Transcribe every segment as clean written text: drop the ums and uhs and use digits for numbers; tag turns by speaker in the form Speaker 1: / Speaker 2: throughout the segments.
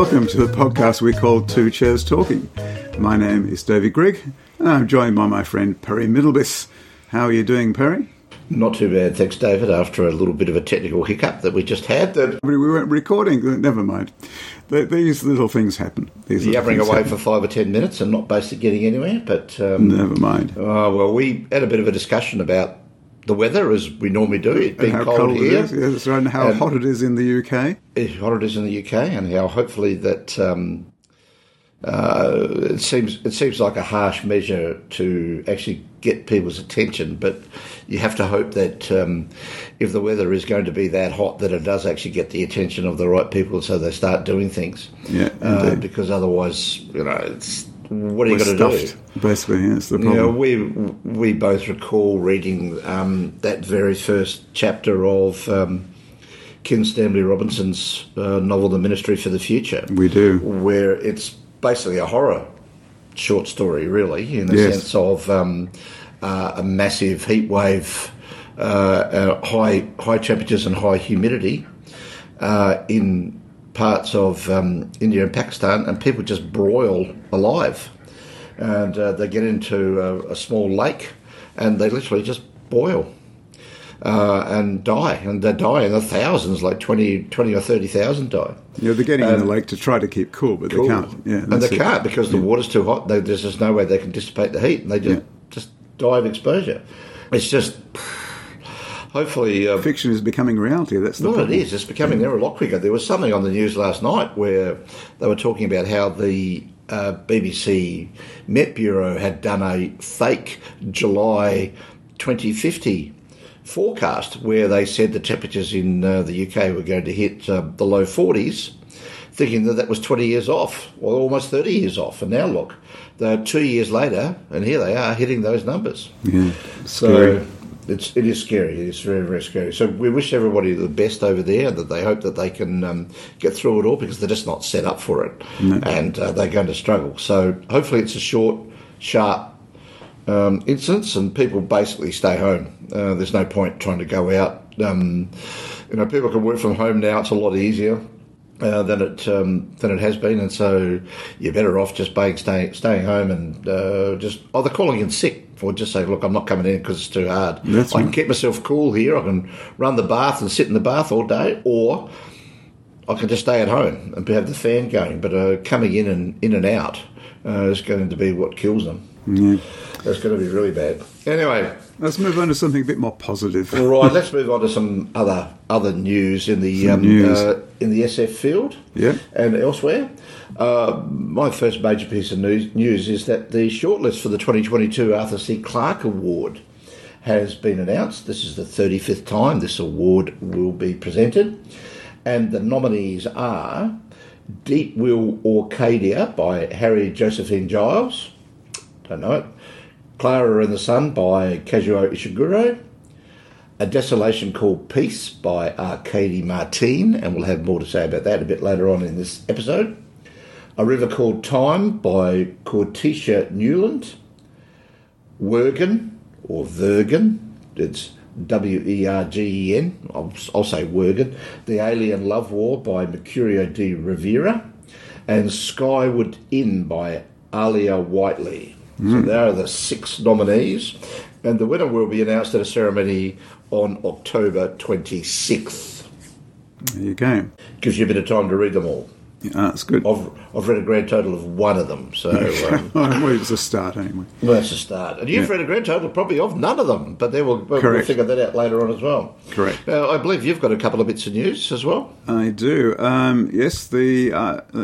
Speaker 1: Welcome to the podcast we call Two Chairs Talking. My name is David Grigg, and I'm joined by my friend Perry Middlebis. How are you doing, Perry?
Speaker 2: Not too bad, thanks, David, after a little bit of a technical hiccup that we just had.
Speaker 1: We weren't recording, never mind. These little things happen.
Speaker 2: Yabbering away for 5 or 10 minutes and not basically getting anywhere, but...
Speaker 1: never mind.
Speaker 2: Well, we had a bit of a discussion about the weather, as we normally do. It's been cold here.
Speaker 1: It is. Yeah, that's right, and how hot it is in the UK.
Speaker 2: How hot it is in the UK, and how hopefully that... it seems like a harsh measure to actually get people's attention, but you have to hope that if the weather is going to be that hot, that it does actually get the attention of the right people, so they start doing things.
Speaker 1: Yeah,
Speaker 2: because otherwise, what are you going to do?
Speaker 1: Basically, that's the problem.
Speaker 2: We both recall reading that very first chapter of Kim Stanley Robinson's novel, The Ministry for the Future.
Speaker 1: We do,
Speaker 2: where it's basically a horror short story, really, in the sense of a massive heat wave, high temperatures and high humidity in parts of India and Pakistan, and people just broil alive. And they get into a small lake, and they literally just boil and die. And they die in the thousands, like 20 or 30,000 die.
Speaker 1: Yeah, they're getting in the lake to try to keep cool, but they can't. Yeah,
Speaker 2: and they can't because the water's too hot. There's just no way they can dissipate the heat, and they just die of exposure. It's just... Hopefully...
Speaker 1: fiction is becoming reality, that's the problem.
Speaker 2: Well, it is. It's becoming there a lot quicker. There was something on the news last night where they were talking about how the BBC Met Bureau had done a fake July 2050 forecast where they said the temperatures in the UK were going to hit the low 40s, thinking that was 20 years off, or almost 30 years off. And now look, they're 2 years later, and here they are hitting those numbers.
Speaker 1: Yeah,
Speaker 2: so it is scary. It is very, very scary. So we wish everybody the best over there, and that they hope that they can get through it all, because they're just not set up for it, and they're going to struggle. So hopefully it's a short, sharp incidents, and people basically stay home. There's no point trying to go out. People can work from home now. It's a lot easier than it has been, and so you're better off just staying home and they're calling in sick, or just say, look, I'm not coming in because it's too hard. I can keep myself cool here. I can run the bath and sit in the bath all day, or I can just stay at home and have the fan going. But coming in and out is going to be what kills them.
Speaker 1: Yeah.
Speaker 2: That's going to be really bad. Anyway,
Speaker 1: let's move on to something a bit more positive.
Speaker 2: Right, let's move on to some other news in the SF field, and elsewhere. My first major piece of news is that the shortlist for the 2022 Arthur C. Clarke Award has been announced. This is the 35th time this award will be presented, and the nominees are Deep Will Orcadia by Harry Josephine Giles. Don't know it. Clara and the Sun by Kazuo Ishiguro. A Desolation Called Peace by Arcady Martin, and we'll have more to say about that a bit later on in this episode. A River Called Time by Cortesia Newland. Wergen, or Vergen, it's Wergen, I'll say Wergen. The Alien Love War by Mercurio de Rivera. And Skyward Inn by Alia Whiteley. So there are the 6 nominees, and the winner will be announced at a ceremony on October 26th.
Speaker 1: There you go.
Speaker 2: Gives you a bit of time to read them all.
Speaker 1: Yeah, that's good.
Speaker 2: I've read a grand total of 1 of them, so...
Speaker 1: well, it's a start, anyway.
Speaker 2: Well, that's a start. And you've read a grand total probably of none of them, but then we'll figure that out later on as well.
Speaker 1: Correct.
Speaker 2: I believe you've got a couple of bits of news as well.
Speaker 1: I do. Yes, the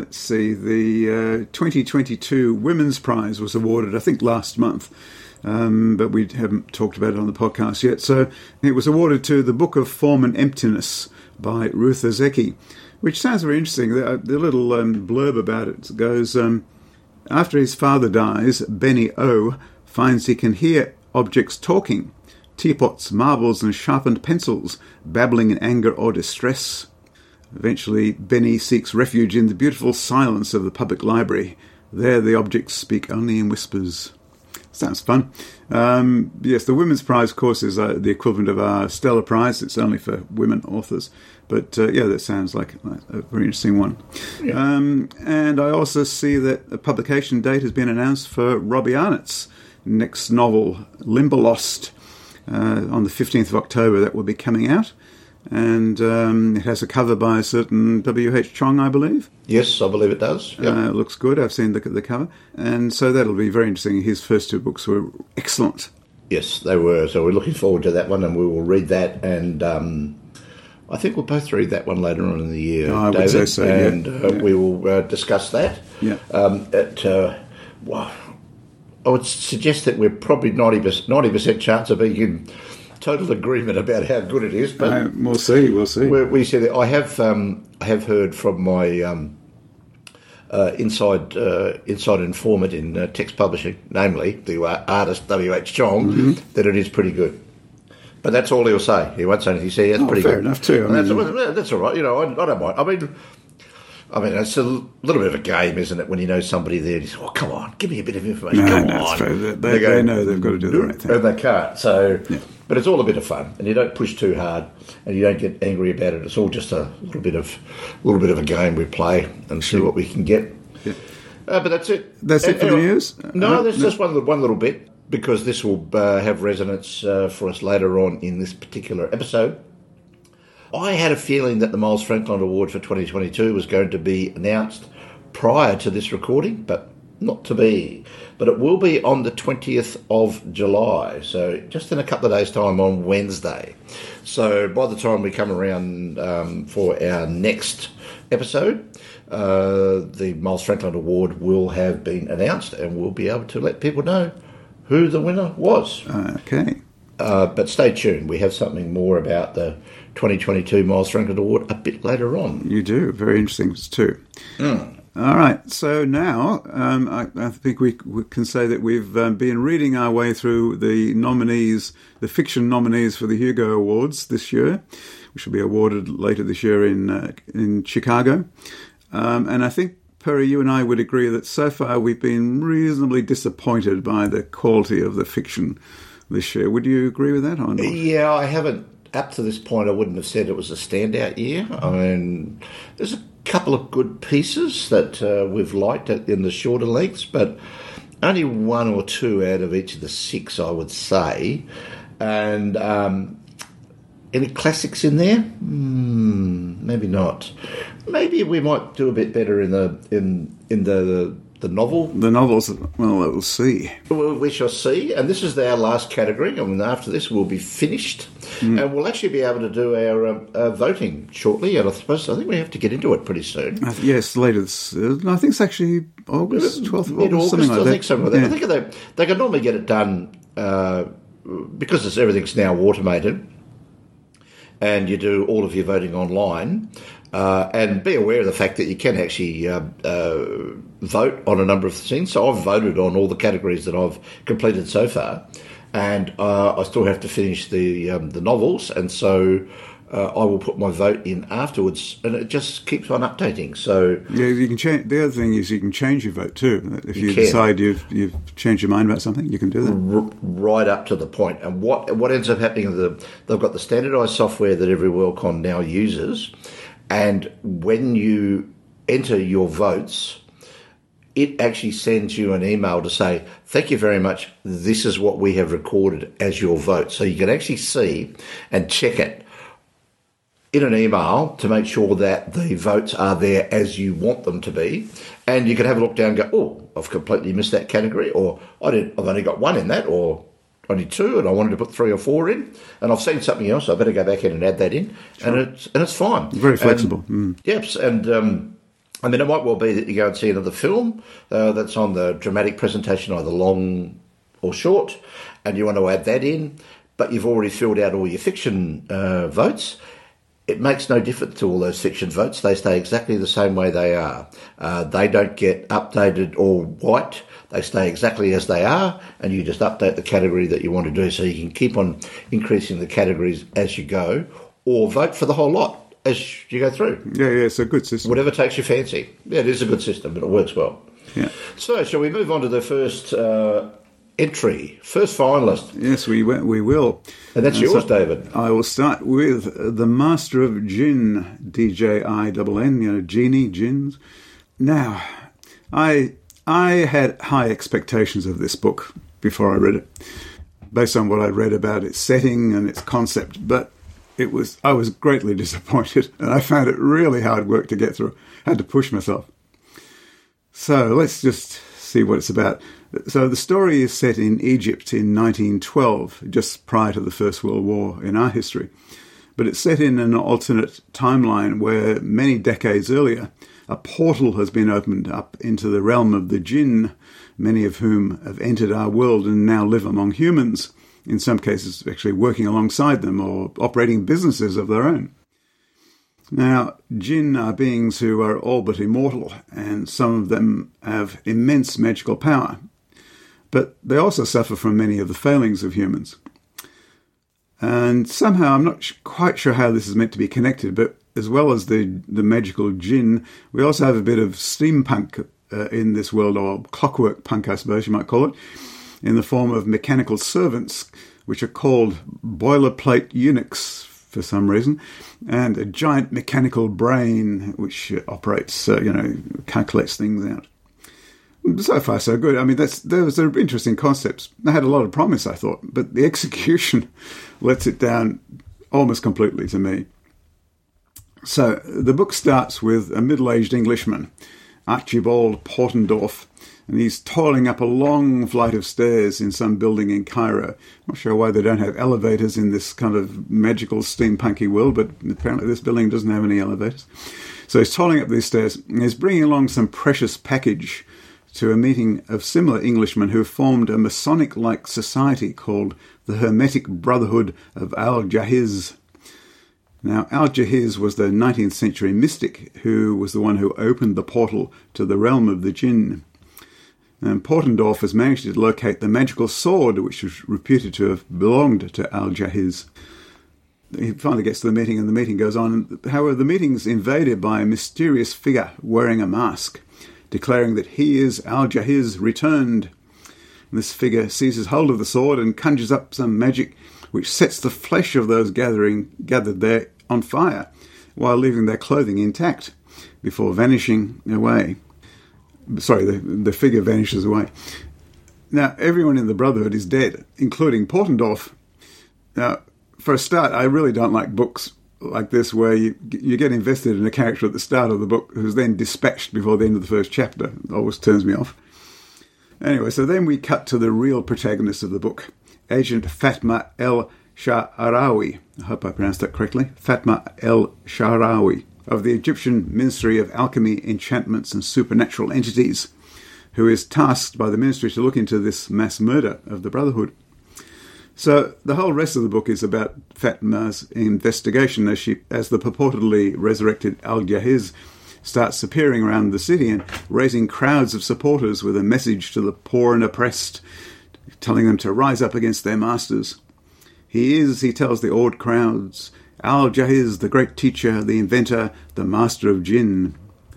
Speaker 1: 2022 Women's Prize was awarded, I think, last month. But we haven't talked about it on the podcast yet. So it was awarded to The Book of Form and Emptiness by Ruth Ozeki, which sounds very interesting. The little blurb about it goes, after his father dies, Benny O finds he can hear objects talking, teapots, marbles and sharpened pencils, babbling in anger or distress. Eventually, Benny seeks refuge in the beautiful silence of the public library. There the objects speak only in whispers. Sounds fun. Yes, the Women's Prize, of course, is the equivalent of our Stella Prize. It's only for women authors. But, that sounds like a very interesting one. Yeah. And I also see that a publication date has been announced for Robbie Arnott's next novel, Limberlost, on the 15th of October. That will be coming out. And it has a cover by a certain W.H. Chong, I believe.
Speaker 2: Yes, I believe it does. Yep.
Speaker 1: It looks good. I've seen the cover. And so that'll be very interesting. His first two books were excellent.
Speaker 2: Yes, they were. So we're looking forward to that one, and we will read that. And I think we'll both read that one later on in the year,
Speaker 1: I
Speaker 2: David.
Speaker 1: Would say so,
Speaker 2: and we will discuss that.
Speaker 1: Yeah.
Speaker 2: I would suggest that we're probably 90% chance of being in total agreement about how good it is, but
Speaker 1: we'll see.
Speaker 2: We see that. I have heard from my inside informant in text publishing, namely the artist W.H. Chong, that it is pretty good. But that's all he'll say. He won't say anything. He says it's pretty
Speaker 1: fair
Speaker 2: good.
Speaker 1: Enough too.
Speaker 2: That's all right. I don't mind. I mean, it's a little bit of a game, isn't it, when you know somebody there and you say, oh, come on, give me a bit of information. Come on.
Speaker 1: They know they've got to do the right thing.
Speaker 2: And they can't. So, but it's all a bit of fun, and you don't push too hard, and you don't get angry about it. It's all just a little bit of a game we play and see what we can get.
Speaker 1: Yeah.
Speaker 2: But that's it.
Speaker 1: That's it for the news?
Speaker 2: No, there's just one little bit, because this will have resonance for us later on in this particular episode. I had a feeling that the Miles Franklin Award for 2022 was going to be announced prior to this recording, but not to be. But it will be on the 20th of July, so just in a couple of days' time on Wednesday. So by the time we come around for our next episode, the Miles Franklin Award will have been announced, and we'll be able to let people know who the winner was.
Speaker 1: Okay.
Speaker 2: But stay tuned. We have something more about the 2022 Miles Franklin Award a bit later on.
Speaker 1: You do. Very interesting too. All right. So now I think we can say that we've been reading our way through the nominees, the fiction nominees for the Hugo Awards this year, which will be awarded later this year in Chicago. And I think, Perry, you and I would agree that so far we've been reasonably disappointed by the quality of the fiction this year. Would you agree with that or not?
Speaker 2: Yeah, I haven't. Up to this point, I wouldn't have said it was a standout year. I mean, there's a couple of good pieces that we've liked in the shorter lengths, but only one or two out of each of the six, I would say. And any classics in there? Maybe not. Maybe we might do a bit better in the novel.
Speaker 1: The novels, well, we'll see.
Speaker 2: We shall see. And this is our last category. I mean, after this, we'll be finished. And we'll actually be able to do our voting shortly. And I think we have to get into it pretty soon.
Speaker 1: Yes, later. I think it's actually August, 12th of August, something like that.
Speaker 2: I think something like that. I think they can normally get it done because everything's now automated and you do all of your voting online. And be aware of the fact that you can actually vote on a number of things. So I've voted on all the categories that I've completed so far, and I still have to finish the novels, and so I will put my vote in afterwards, and it just keeps on updating. So
Speaker 1: yeah, you can change. The other thing is you can change your vote too. If you decide you've changed your mind about something, you can do that
Speaker 2: right up to the point. And what ends up happening is they've got the standardised software that every Worldcon now uses. And when you enter your votes, it actually sends you an email to say, thank you very much, this is what we have recorded as your vote. So you can actually see and check it in an email to make sure that the votes are there as you want them to be. And you can have a look down and go, oh, I've completely missed that category, or I've only got one in that, or only two, and I wanted to put 3 or 4 in, and I've seen something else, so I better go back in and add that in, sure. and it's fine.
Speaker 1: Very flexible.
Speaker 2: Yes, and I mean, it might well be that you go and see another film that's on the dramatic presentation, either long or short, and you want to add that in, but you've already filled out all your fiction votes. It makes no difference to all those fiction votes. They stay exactly the same way they are. They don't get updated or white. They stay exactly as they are, and you just update the category that you want to do, so you can keep on increasing the categories as you go, or vote for the whole lot as you go through.
Speaker 1: Yeah, it's a good system.
Speaker 2: Whatever takes your fancy. Yeah, it is a good system, but it works well.
Speaker 1: Yeah.
Speaker 2: So, shall we move on to the first entry, first finalist.
Speaker 1: Yes, we will.
Speaker 2: And that's yours, David.
Speaker 1: I will start with The Master of Jinn, D-J-I-N-N, genie, jinns. Now, I had high expectations of this book before I read it, based on what I'd read about its setting and its concept, but I was greatly disappointed, and I found it really hard work to get through. I had to push myself. So let's just see what it's about. So the story is set in Egypt in 1912, just prior to the First World War in our history. But it's set in an alternate timeline where many decades earlier, a portal has been opened up into the realm of the jinn, many of whom have entered our world and now live among humans, in some cases actually working alongside them or operating businesses of their own. Now, jinn are beings who are all but immortal, and some of them have immense magical power. But they also suffer from many of the failings of humans. And somehow, I'm not quite sure how this is meant to be connected, but as well as the magical jinn, we also have a bit of steampunk in this world, or clockwork punk, I suppose you might call it, in the form of mechanical servants, which are called boilerplate eunuchs for some reason, and a giant mechanical brain which operates, calculates things out. So far, so good. I mean, those are interesting concepts. They had a lot of promise, I thought, but the execution lets it down almost completely to me. So the book starts with a middle-aged Englishman, Archibald Portendorf, and he's toiling up a long flight of stairs in some building in Cairo. I'm not sure why they don't have elevators in this kind of magical steampunky world, but apparently this building doesn't have any elevators. So he's toiling up these stairs, and he's bringing along some precious package to a meeting of similar Englishmen who formed a Masonic-like society called the Hermetic Brotherhood of Al-Jahiz. Now, Al-Jahiz was the 19th century mystic who was the one who opened the portal to the realm of the jinn. And Portendorf has managed to locate the magical sword which was reputed to have belonged to Al-Jahiz. He finally gets to the meeting, and the meeting goes on. However, the meeting's invaded by a mysterious figure wearing a mask, declaring that he is Al-Jahiz returned. And this figure seizes hold of the sword and conjures up some magic which sets the flesh of those gathered there on fire, while leaving their clothing intact, before vanishing away. Sorry, the figure vanishes away. Now, everyone in the Brotherhood is dead, including Portendorf. Now, for a start, I really don't like books like this where you get invested in a character at the start of the book who's then dispatched before the end of the first chapter. It always turns me off. Anyway, so then we cut to the real protagonist of the book, Agent Fatma El-Sha'arawi. I hope I pronounced that correctly. Fatma El-Sha'arawi, of the Egyptian Ministry of Alchemy, Enchantments and Supernatural Entities, who is tasked by the ministry to look into this mass murder of the Brotherhood. So the whole rest of the book is about Fatma's investigation as the purportedly resurrected Al-Jahiz starts appearing around the city and raising crowds of supporters with a message to the poor and oppressed, telling them to rise up against their masters. He tells the awed crowds, Al-Jahiz, the great teacher, the inventor, the master of jinn.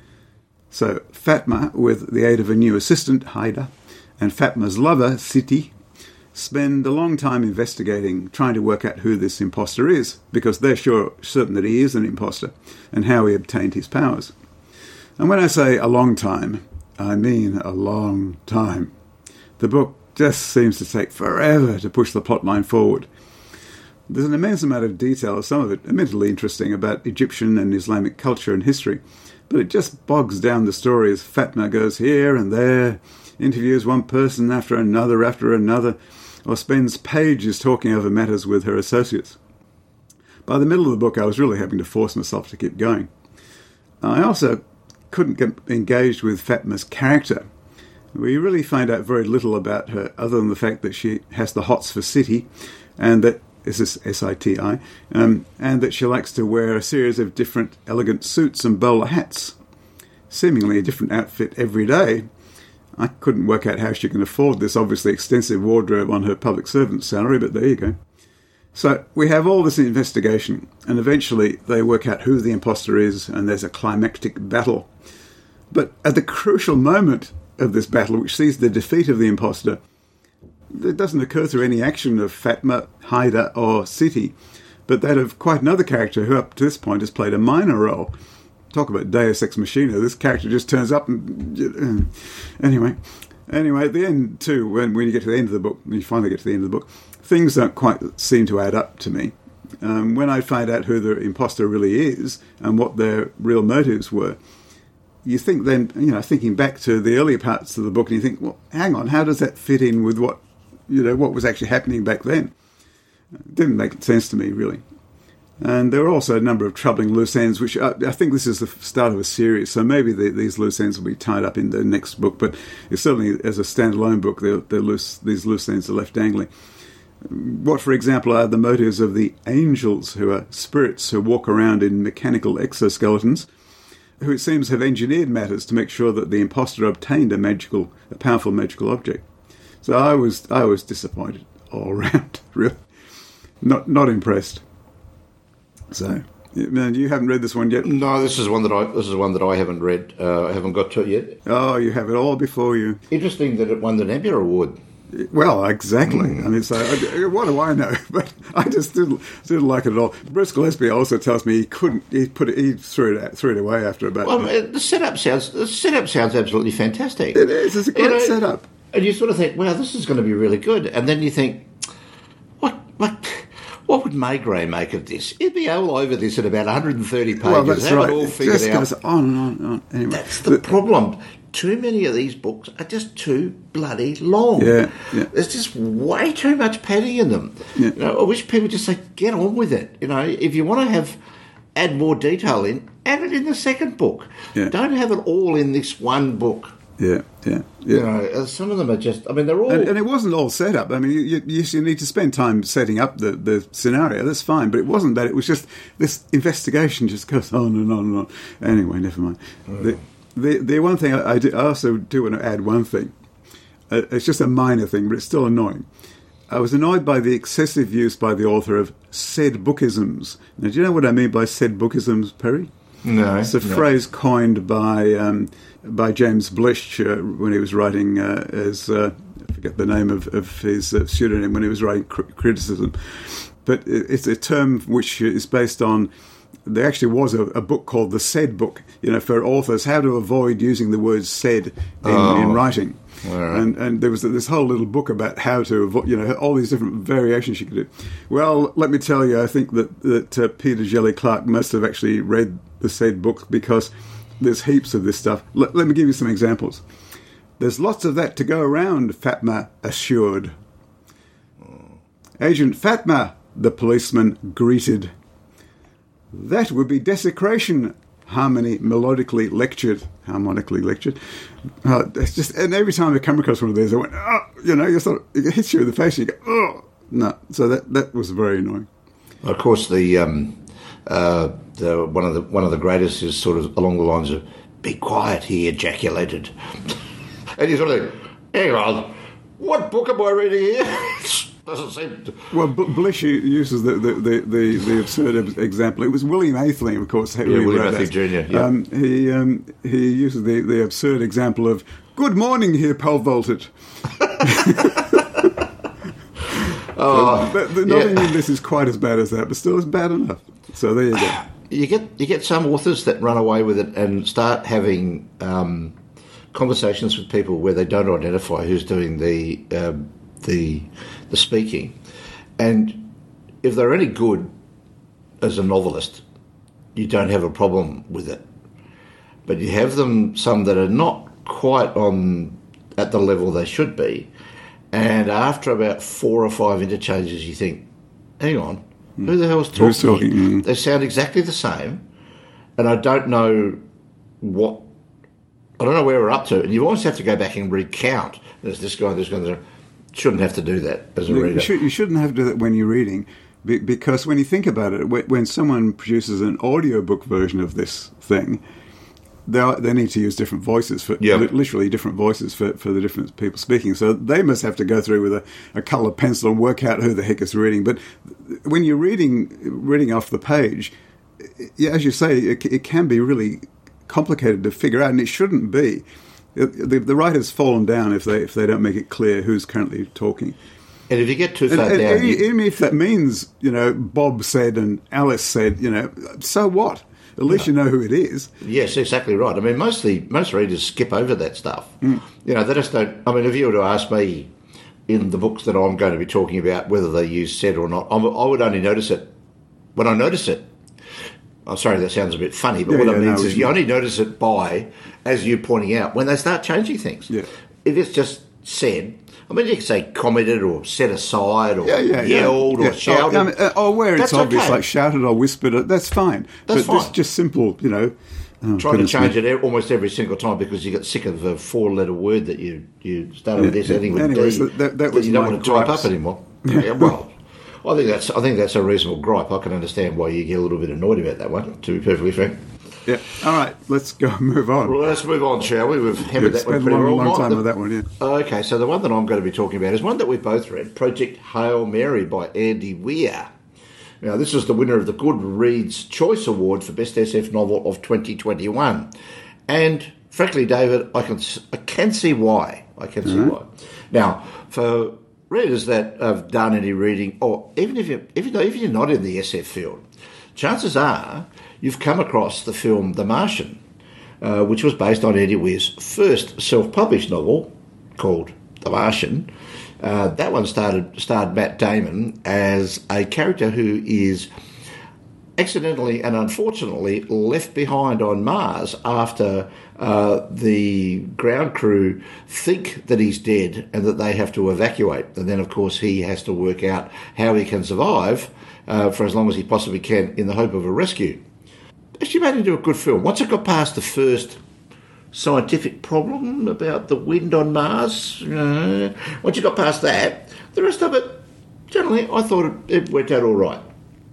Speaker 1: So Fatma, with the aid of a new assistant, Haida, and Fatma's lover, Siti, spend a long time investigating, trying to work out who this imposter is, because they're certain that he is an imposter, and how he obtained his powers. And when I say a long time, I mean a long time. The book just seems to take forever to push the plotline forward. There's an immense amount of detail, some of it admittedly interesting, about Egyptian and Islamic culture and history, but it just bogs down the story as Fatma goes here and there, interviews one person after another, or spends pages talking over matters with her associates. By the middle of the book, I was really having to force myself to keep going. I also couldn't get engaged with Fatma's character. We really find out very little about her, other than the fact that she has the hots for Siti, and that this is S-I-T-I, and that she likes to wear a series of different elegant suits and bowler hats, seemingly a different outfit every day. I couldn't work out how she can afford this obviously extensive wardrobe on her public servant's salary, but there you go. So we have all this investigation, and eventually they work out who the imposter is, and there's a climactic battle. But at the crucial moment of this battle, which sees the defeat of the imposter, it doesn't occur through any action of Fatma, Haidar or Siti, but that of quite another character who up to this point has played a minor role. Talk about Deus Ex Machina. This character just turns up and... Anyway, at the end, too, when you get to the end of the book, when you finally get to the end of the book, things don't quite seem to add up to me. When I find out who the imposter really is and what their real motives were, you think then, thinking back to the earlier parts of the book, and you think, well, hang on, how does that fit in with what was actually happening back then? It didn't make sense to me, really. And there are also a number of troubling loose ends, which I think this is the start of a series, so maybe these loose ends will be tied up in the next book, but it's certainly as a standalone book, these loose ends are left dangling. What, for example, are the motives of the angels, who are spirits who walk around in mechanical exoskeletons, who it seems have engineered matters to make sure that the imposter obtained a powerful magical object? So I was disappointed all around, really. Not impressed. So, you haven't read this one yet?
Speaker 2: No, this is one that I haven't read. I haven't got to it yet.
Speaker 1: Oh, you have it all before you.
Speaker 2: Interesting that it won the Nebula Award.
Speaker 1: Well, exactly. I mean, so what do I know? But I just didn't like it at all. Bruce Gillespie also tells me he couldn't. He threw it away after about.
Speaker 2: Well, the setup sounds absolutely fantastic.
Speaker 1: It is. It's a great setup.
Speaker 2: And you sort of think, wow, this is going to be really good. And then you think, what would May Gray make of this? He'd be all over this at about 130 pages.
Speaker 1: Well, that's right.
Speaker 2: It all figured
Speaker 1: just
Speaker 2: out.
Speaker 1: goes on and on and on. Anyway,
Speaker 2: that's the problem. Too many of these books are just too bloody long.
Speaker 1: Yeah.
Speaker 2: There's just way too much padding in them.
Speaker 1: Yeah.
Speaker 2: I wish people just say, get on with it. If you want to add more detail in, add it in the second book.
Speaker 1: Yeah.
Speaker 2: Don't have it all in this one book.
Speaker 1: Yeah.
Speaker 2: Some of them are just... I mean, they're all...
Speaker 1: And it wasn't all set up. I mean, you need to spend time setting up the scenario. That's fine. But it wasn't that. It was just this investigation just goes on and on and on. Anyway, never mind. The one thing I also do want to add one thing. It's just a minor thing, but it's still annoying. I was annoyed by the excessive use by the author of said bookisms. Now, do you know what I mean by said bookisms, Perry?
Speaker 2: No.
Speaker 1: It's a phrase coined by James Blish when he was writing I forget the name of his pseudonym when he was writing criticism. But it's a term which is based on... There actually was a book called The Said Book, for authors, how to avoid using the word said in writing. Right. And there was this whole little book about how to avoid, all these different variations you could do. Well, let me tell you, I think that Peter Jelly Clark must have actually read The Said Book, because there's heaps of this stuff. Let me give you some examples. There's lots of that to go around, Fatma assured. Agent Fatma, the policeman greeted. That would be desecration, harmonically lectured. It's just, and every time I come across one of these, I went, it hits you in the face, and you go, oh, no. So that was very annoying.
Speaker 2: Of course, one of the greatest is sort of along the lines of, "Be quiet," he ejaculated, and you sort of, hang on, what book am I reading here? Doesn't seem to...
Speaker 1: Well, Blish uses the absurd example. It was William Atheling, of course.
Speaker 2: William Atheling Jr. Yeah.
Speaker 1: He uses the absurd example of "Good morning, here, pole vaulted." Nothing in this is quite as bad as that, but still, it's bad enough. So there you go.
Speaker 2: You get some authors that run away with it and start having conversations with people where they don't identify who's doing the speaking, and if they're any good as a novelist, you don't have a problem with it. But you have some that are not quite at the level they should be, and after about 4 or 5 interchanges, you think, hang on, who the hell's talking?
Speaker 1: Who's talking? Mm.
Speaker 2: They sound exactly the same, and I don't know where we're up to, and you always have to go back and recount. There's this guy, shouldn't have to do that as a reader.
Speaker 1: You shouldn't have to do that when you're reading, because when you think about it, when someone produces an audiobook version of this thing, they need to use different voices, literally different voices for the different people speaking. So they must have to go through with a coloured pencil and work out who the heck is reading. But when you're reading off the page, as you say, it can be really complicated to figure out, and it shouldn't be. The writer's fallen down if they don't make it clear who's currently talking.
Speaker 2: And if you get too far down...
Speaker 1: Even if that means, Bob said and Alice said, so what? At least you know who it is.
Speaker 2: Yes, exactly right. I mean, most readers skip over that stuff. They just don't... I mean, if you were to ask me in the books that I'm going to be talking about whether they use said or not, I would only notice it when I notice it. I'm sorry, that sounds a bit funny, but what I mean is you only notice it by, as you're pointing out, when they start changing things.
Speaker 1: Yeah.
Speaker 2: If it's just said... I mean, you can say commented or set aside or yelled or shouted.
Speaker 1: Where it's obvious, like shouted or whispered, that's fine.
Speaker 2: That's fine.
Speaker 1: But just simple,
Speaker 2: Trying to change it almost every single time because you get sick of a 4-letter word that you started with this, ending with D,
Speaker 1: that was
Speaker 2: you don't want to type up anymore. Well, I think that's a reasonable gripe. I can understand why you get a little bit annoyed about that one, to be perfectly frank.
Speaker 1: Yeah. All right. Let's go move on.
Speaker 2: Well, let's move on, shall we? We've hammered that one pretty well.
Speaker 1: Long time with that one, yeah.
Speaker 2: Okay, so the one that I'm going to be talking about is one that we've both read, Project Hail Mary by Andy Weir. Now, this is the winner of the Goodreads Choice Award for Best SF Novel of 2021. And, frankly, David, I can see why. I can see why. Now, for readers that have done any reading, or even if you're not in the SF field, chances are you've come across the film The Martian, which was based on Andy Weir's first self-published novel called The Martian. That one starred Matt Damon as a character who is accidentally and unfortunately left behind on Mars after the ground crew think that he's dead and that they have to evacuate. And then, of course, he has to work out how he can survive for as long as he possibly can in the hope of a rescue. Actually made into a good film. Once it got past the first scientific problem about the wind on Mars, once you got past that, the rest of it, generally, I thought it went out all right.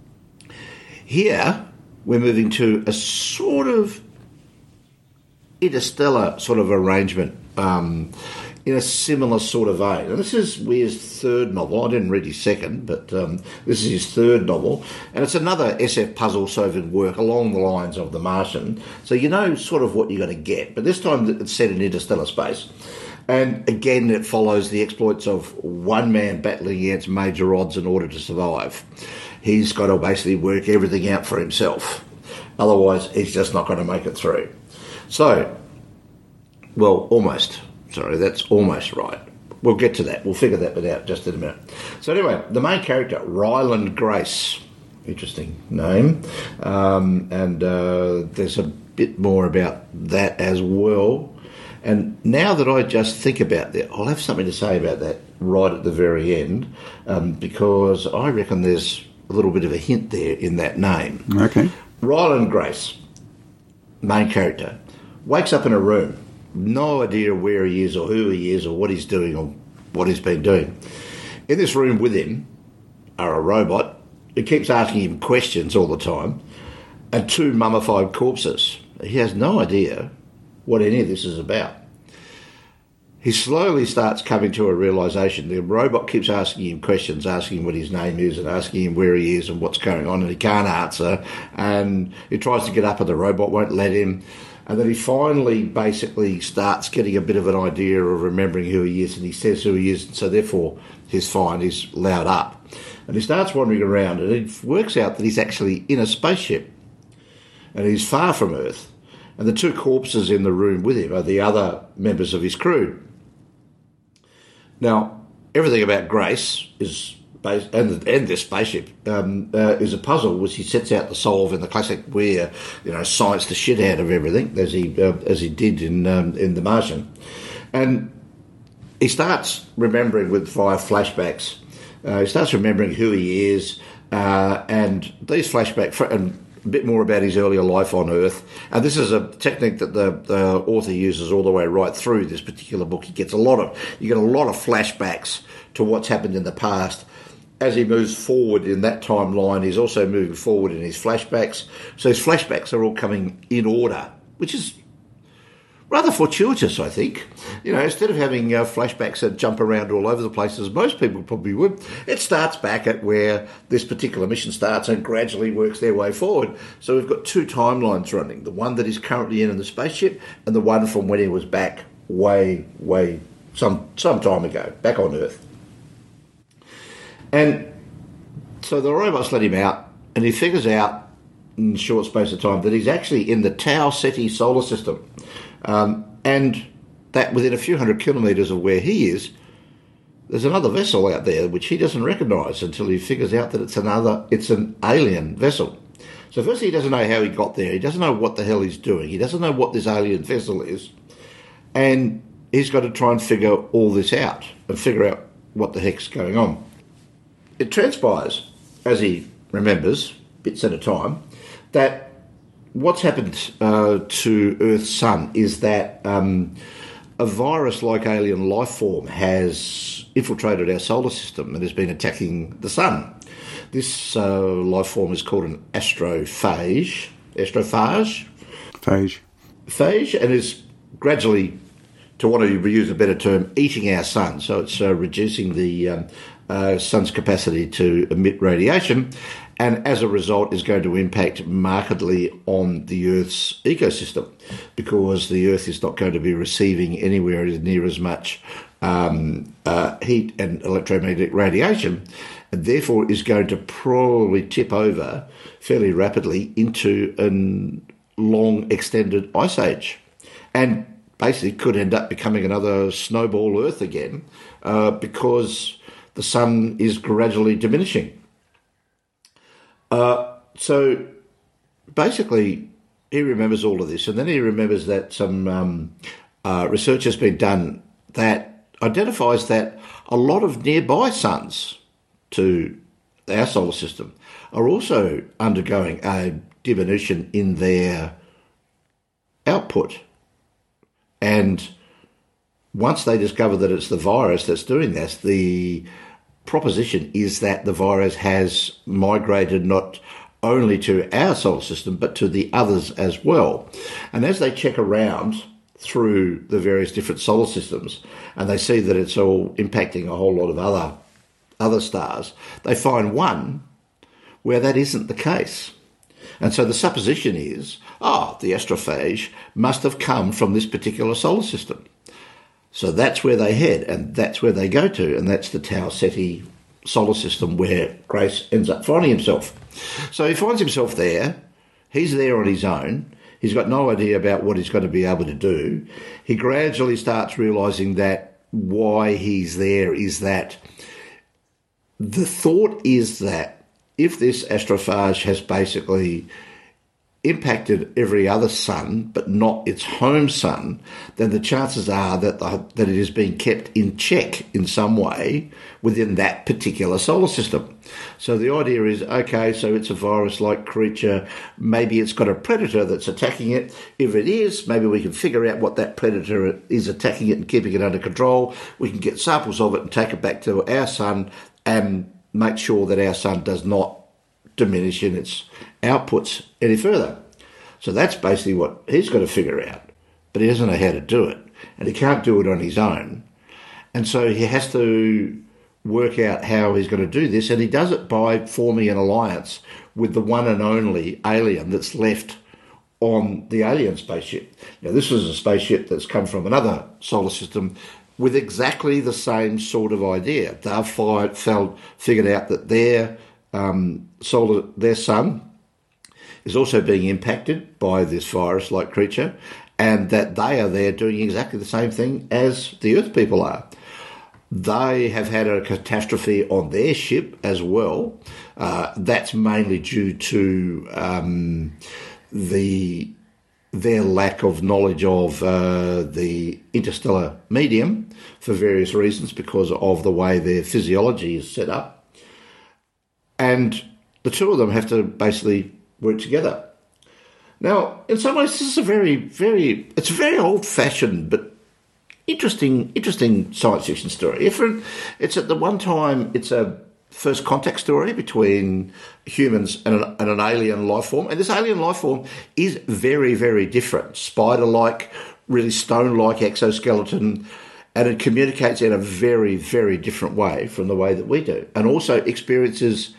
Speaker 2: Here, we're moving to a sort of interstellar sort of arrangement in a similar sort of vein. And this is Weir's third novel. I didn't read his second, but this is his third novel. And it's another SF puzzle-solving work along the lines of The Martian. So you know sort of what you're going to get. But this time it's set in interstellar space. And again, it follows the exploits of one man battling against major odds in order to survive. He's got to basically work everything out for himself. Otherwise, he's just not going to make it through. So, well, almost. Sorry, that's almost right. We'll get to that. We'll figure that bit out just in a minute. So anyway, the main character, Ryland Grace. Interesting name. And there's a bit more about that as well. And now that I just think about that, I'll have something to say about that right at the very end, because I reckon there's a little bit of a hint there in that name.
Speaker 1: Okay.
Speaker 2: Ryland Grace, main character, wakes up in a room. No idea where he is or who he is or what he's doing or what he's been doing. In this room with him are a robot who keeps asking him questions all the time and 2 mummified corpses. He has no idea what any of this is about. He slowly starts coming to a realisation. The robot keeps asking him questions, asking him what his name is and asking him where he is and what's going on, and he can't answer. And he tries to get up and the robot won't let him. And then he finally basically starts getting a bit of an idea of remembering who he is, and he says who he is, and so therefore he's fine, he's allowed up. And he starts wandering around, and he works out that he's actually in a spaceship, and he's far from Earth. And the 2 corpses in the room with him are the other members of his crew. Now, everything about Grace is based, and this spaceship is a puzzle which he sets out to solve in the classic Weir, science the shit out of everything as he did in The Martian, and he starts remembering via flashbacks. He starts remembering who he is, and these flashbacks and a bit more about his earlier life on Earth. And this is a technique that the author uses all the way right through this particular book. You get a lot of flashbacks to what's happened in the past. As he moves forward in that timeline, he's also moving forward in his flashbacks. So his flashbacks are all coming in order, which is rather fortuitous, I think. Instead of having flashbacks that jump around all over the place, as most people probably would, it starts back at where this particular mission starts and gradually works their way forward. So we've got 2 timelines running, the one that he's currently in the spaceship and the one from when he was back some time ago, back on Earth. And so the robots let him out, and he figures out in a short space of time that he's actually in the Tau Ceti solar system, and that within a few hundred kilometres of where he is, there's another vessel out there which he doesn't recognise until he figures out that it's an alien vessel. So firstly, he doesn't know how he got there. He doesn't know what the hell he's doing. He doesn't know what this alien vessel is. And he's got to try and figure all this out and figure out what the heck's going on. It transpires, as he remembers, bits at a time, that what's happened to Earth's sun is that a virus-like alien life form has infiltrated our solar system and has been attacking the sun. This life form is called an astrophage, and is gradually, to want to use a better term, eating our sun. So it's reducing the sun's capacity to emit radiation, and as a result is going to impact markedly on the Earth's ecosystem, because the Earth is not going to be receiving anywhere near as much heat and electromagnetic radiation, and therefore is going to probably tip over fairly rapidly into a long extended ice age, and basically could end up becoming another snowball Earth again, because the sun is gradually diminishing. So basically he remembers all of this, and then he remembers that some research has been done that identifies that a lot of nearby suns to our solar system are also undergoing a diminution in their output. And once they discover that it's the virus that's doing this, the proposition is that the virus has migrated not only to our solar system, but to the others as well. And as they check around through the various different solar systems, and they see that it's all impacting a whole lot of other stars, they find one where that isn't the case. And so the supposition is, the astrophage must have come from this particular solar system. So that's where they head, and that's where they go to, and that's the Tau Ceti solar system where Grace ends up finding himself. So he finds himself there. He's there on his own. He's got no idea about what he's going to be able to do. He gradually starts realising that why he's there is that the thought is that if this astrophage has basically impacted every other sun, but not its home sun, then the chances are that that it is being kept in check in some way within that particular solar system. So the idea is, okay, so it's a virus-like creature. Maybe it's got a predator that's attacking it. If it is, maybe we can figure out what that predator is attacking it and keeping it under control. We can get samples of it and take it back to our sun and make sure that our sun does not diminish in its outputs any further. So that's basically what he's got to figure out, but he doesn't know how to do it, and he can't do it on his own, and so he has to work out how he's going to do this, and he does it by forming an alliance with the one and only alien that's left on the alien spaceship. Now, this is a spaceship that's come from another solar system with exactly the same sort of idea. They've figured out that their sun is also being impacted by this virus-like creature, and that they are there doing exactly the same thing as the Earth people are. They have had a catastrophe on their ship as well. That's mainly due to their lack of knowledge of the interstellar medium for various reasons, because of the way their physiology is set up. And the two of them have to basically work together. Now, in some ways, this is a very old-fashioned but interesting science fiction story. It's at the one time, it's a first contact story between humans and an alien life form. And this alien life form is very, very different. Spider-like, really stone-like exoskeleton, and it communicates in a very, very different way from the way that we do, and also experiences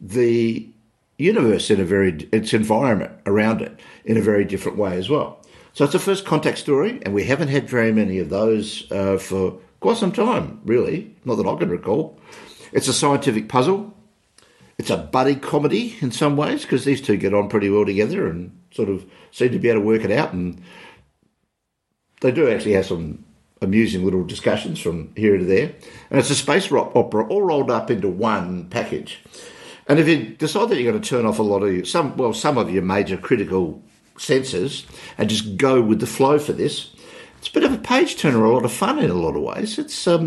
Speaker 2: the universe its environment around it in a very different way as well. So it's a first contact story, and we haven't had very many of those for quite some time, really, not that I can recall. It's a scientific puzzle. It's a buddy comedy in some ways, because these two get on pretty well together and sort of seem to be able to work it out, and they do actually have some amusing little discussions from here to there. And it's a space opera all rolled up into one package. And if you decide that you're going to turn off a lot of some of your major critical senses and just go with the flow for this, it's a bit of a page turner, a lot of fun in a lot of ways.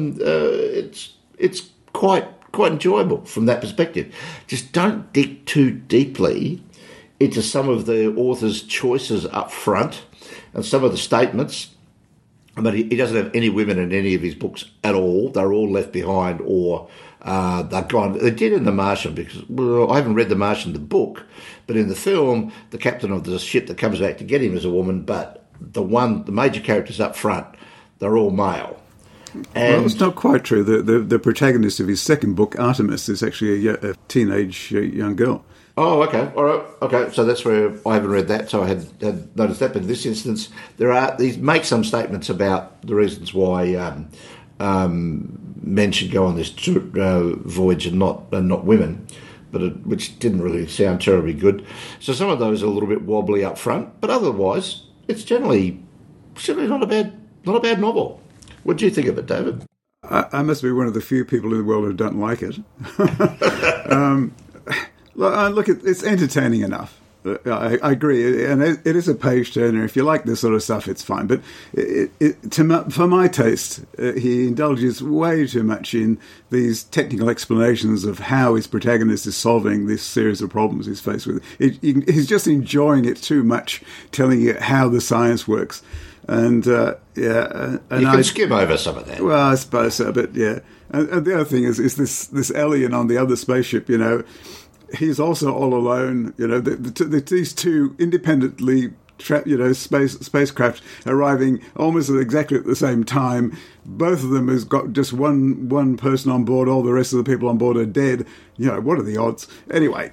Speaker 2: It's quite enjoyable from that perspective. Just don't dig too deeply into some of the author's choices up front and some of the statements. But he doesn't have any women in any of his books at all. They're all left behind, or they're gone. They did in The Martian, because I haven't read The Martian, the book, but in the film, the captain of the ship that comes back to get him is a woman, but the major characters up front, they're all male. And
Speaker 1: well, it's not quite true. The protagonist of his second book, Artemis, is actually a teenage young girl.
Speaker 2: Oh, okay, all right, okay. So that's where I haven't read that, so I had noticed that. But in this instance, these make some statements about the reasons why men should go on this voyage and not women, which didn't really sound terribly good. So some of those are a little bit wobbly up front, but otherwise, it's generally not a bad novel. What do you think of it, David?
Speaker 1: I must be one of the few people in the world who don't like it. Look, it's entertaining enough. I agree, and it is a page turner. If you like this sort of stuff, it's fine. But for my taste, he indulges way too much in these technical explanations of how his protagonist is solving this series of problems he's faced with. He's just enjoying it too much, telling you how the science works. And and
Speaker 2: you can skim over some of that.
Speaker 1: Well, I suppose so, but yeah. And the other thing is this alien on the other spaceship, he's also all alone. These two independently spacecraft arriving almost exactly at the same time. Both of them has got just one person on board. All the rest of the people on board are dead. What are the odds? Anyway,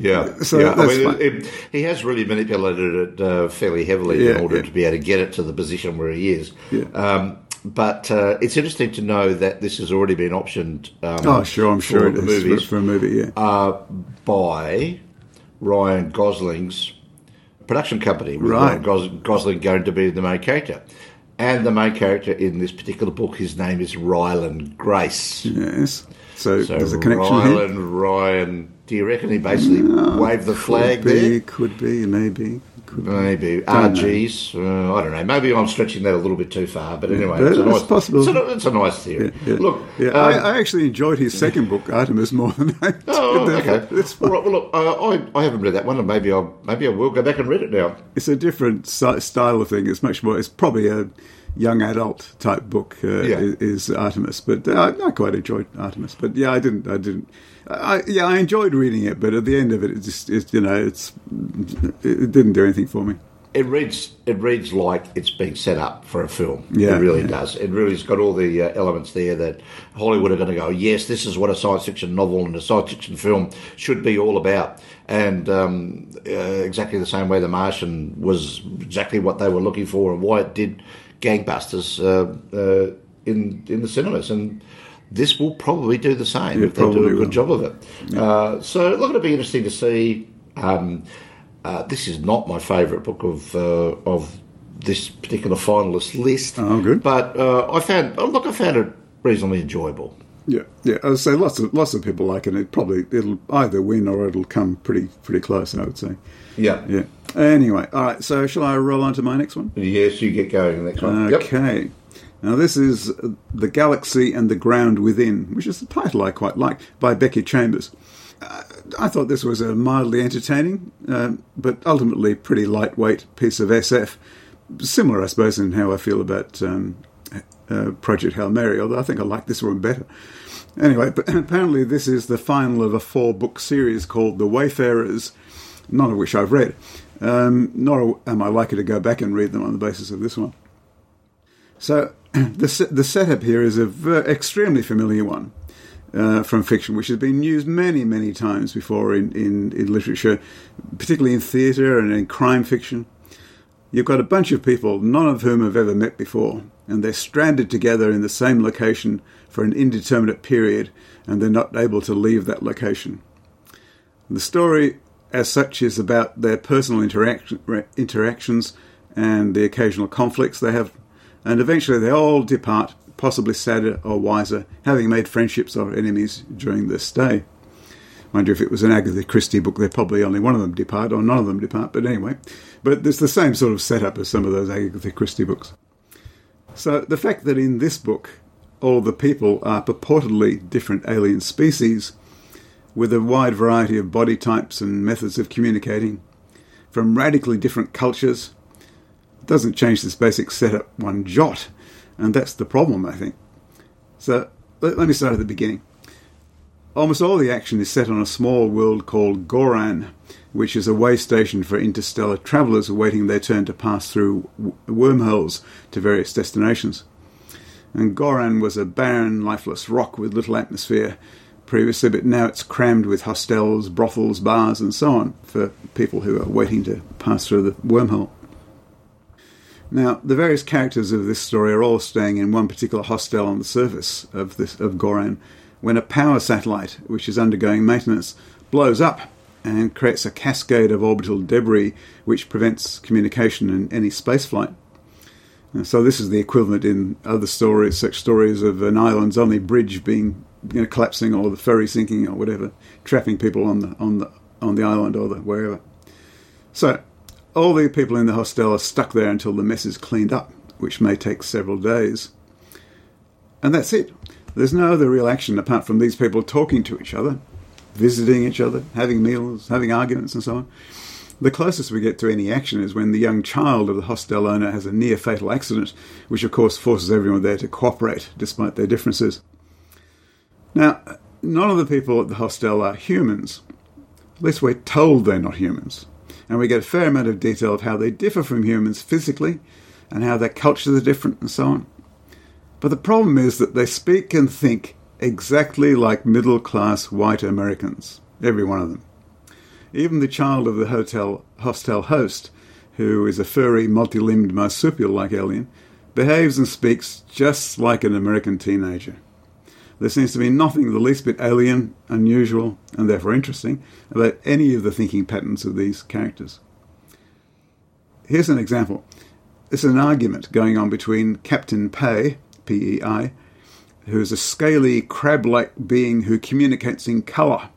Speaker 2: he has really manipulated it fairly heavily in order to be able to get it to the position where he is. Yeah. But it's interesting to know that this has already been optioned.
Speaker 1: I'm sure it is for a movie.
Speaker 2: By Ryan Gosling's production company, with Ryan Gosling going to be the main character. And the main character in this particular book, his name is Ryland Grace.
Speaker 1: Yes. So there's a connection here.
Speaker 2: Ryan, do you reckon he basically waved the flag there?
Speaker 1: Could be, maybe.
Speaker 2: Maybe. RGs. I don't know. Maybe I'm stretching that a little bit too far, but anyway,
Speaker 1: it's possible.
Speaker 2: It's a nice theory.
Speaker 1: Yeah. Look, I actually enjoyed his second book, Artemis, more than that.
Speaker 2: Oh, okay. All right, well, look, I haven't read that one, and maybe I will go back and read it now.
Speaker 1: It's a different style of thing. It's probably a young adult type book. Is Artemis, but I quite enjoyed Artemis. But I didn't. I enjoyed reading it, but at the end of it, it didn't do anything for me.
Speaker 2: It reads like it's being set up for a film. Yeah, it really does. It really's got all the elements there that Hollywood are going to go, yes, this is what a science fiction novel and a science fiction film should be all about. And exactly the same way The Martian was exactly what they were looking for and why it did gangbusters in the cinemas. And this will probably do the same if they do a good job of it. Yeah. So look, it'll be interesting to see. This is not my favourite book of this particular finalist list.
Speaker 1: Oh, good.
Speaker 2: But I found it reasonably enjoyable.
Speaker 1: Yeah. I would say lots of people like it. It'll either win or it'll come pretty close, I would say.
Speaker 2: Yeah.
Speaker 1: Anyway, all right. So shall I roll on to my next one?
Speaker 2: Yes, you get going. The next one.
Speaker 1: Okay. Yep. Now, this is The Galaxy and the Ground Within, which is the title I quite like, by Becky Chambers. I thought this was a mildly entertaining, but ultimately pretty lightweight piece of SF. Similar, I suppose, in how I feel about Project Hail Mary, although I think I like this one better. Anyway, but apparently this is the final of a 4-book series called The Wayfarers, none of which I've read. Nor am I likely to go back and read them on the basis of this one. So the setup here is extremely familiar one from fiction, which has been used many, many times before in literature, particularly in theatre and in crime fiction. You've got a bunch of people, none of whom have ever met before, and they're stranded together in the same location for an indeterminate period, and they're not able to leave that location. The story, as such, is about their personal interactions and the occasional conflicts they have, and eventually they all depart, possibly sadder or wiser, having made friendships or enemies during their stay. I wonder if it was an Agatha Christie book, they'd probably only one of them depart, or none of them depart, but anyway. But it's the same sort of setup as some of those Agatha Christie books. So the fact that in this book, all the people are purportedly different alien species, with a wide variety of body types and methods of communicating, from radically different cultures, doesn't change this basic setup one jot, and that's the problem, I think. So let me start at the beginning. Almost all the action is set on a small world called Goran, which is a way station for interstellar travellers awaiting their turn to pass through wormholes to various destinations. And Goran was a barren, lifeless rock with little atmosphere previously, but now it's crammed with hostels, brothels, bars, and so on for people who are waiting to pass through the wormhole. Now, the various characters of this story are all staying in one particular hostel on the surface of Goran, when a power satellite, which is undergoing maintenance, blows up and creates a cascade of orbital debris which prevents communication in any spaceflight. So this is the equivalent in other stories, such stories of an island's only bridge being collapsing, or the ferry sinking, or whatever, trapping people on the island or wherever. So all the people in the hostel are stuck there until the mess is cleaned up, which may take several days. And that's it. There's no other real action apart from these people talking to each other, visiting each other, having meals, having arguments, and so on. The closest we get to any action is when the young child of the hostel owner has a near-fatal accident, which of course forces everyone there to cooperate despite their differences. Now, none of the people at the hostel are humans. At least we're told they're not humans. And we get a fair amount of detail of how they differ from humans physically and how their cultures are different and so on. But the problem is that they speak and think exactly like middle-class white Americans, every one of them. Even the child of the hostel host, who is a furry, multi-limbed marsupial-like alien, behaves and speaks just like an American teenager. There seems to be nothing the least bit alien, unusual, and therefore interesting about any of the thinking patterns of these characters. Here's an example. There's an argument going on between Captain Pei, P-E-I, who's a scaly, crab-like being who communicates in colour,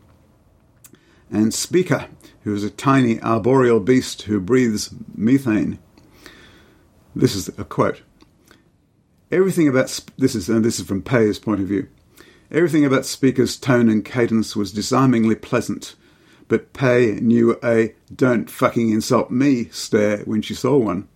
Speaker 1: and Speaker, who is a tiny arboreal beast who breathes methane. This is a quote. This is from Pei's point of view. Everything about Speaker's tone and cadence was disarmingly pleasant, but Pei knew a "don't fucking insult me" stare when she saw one.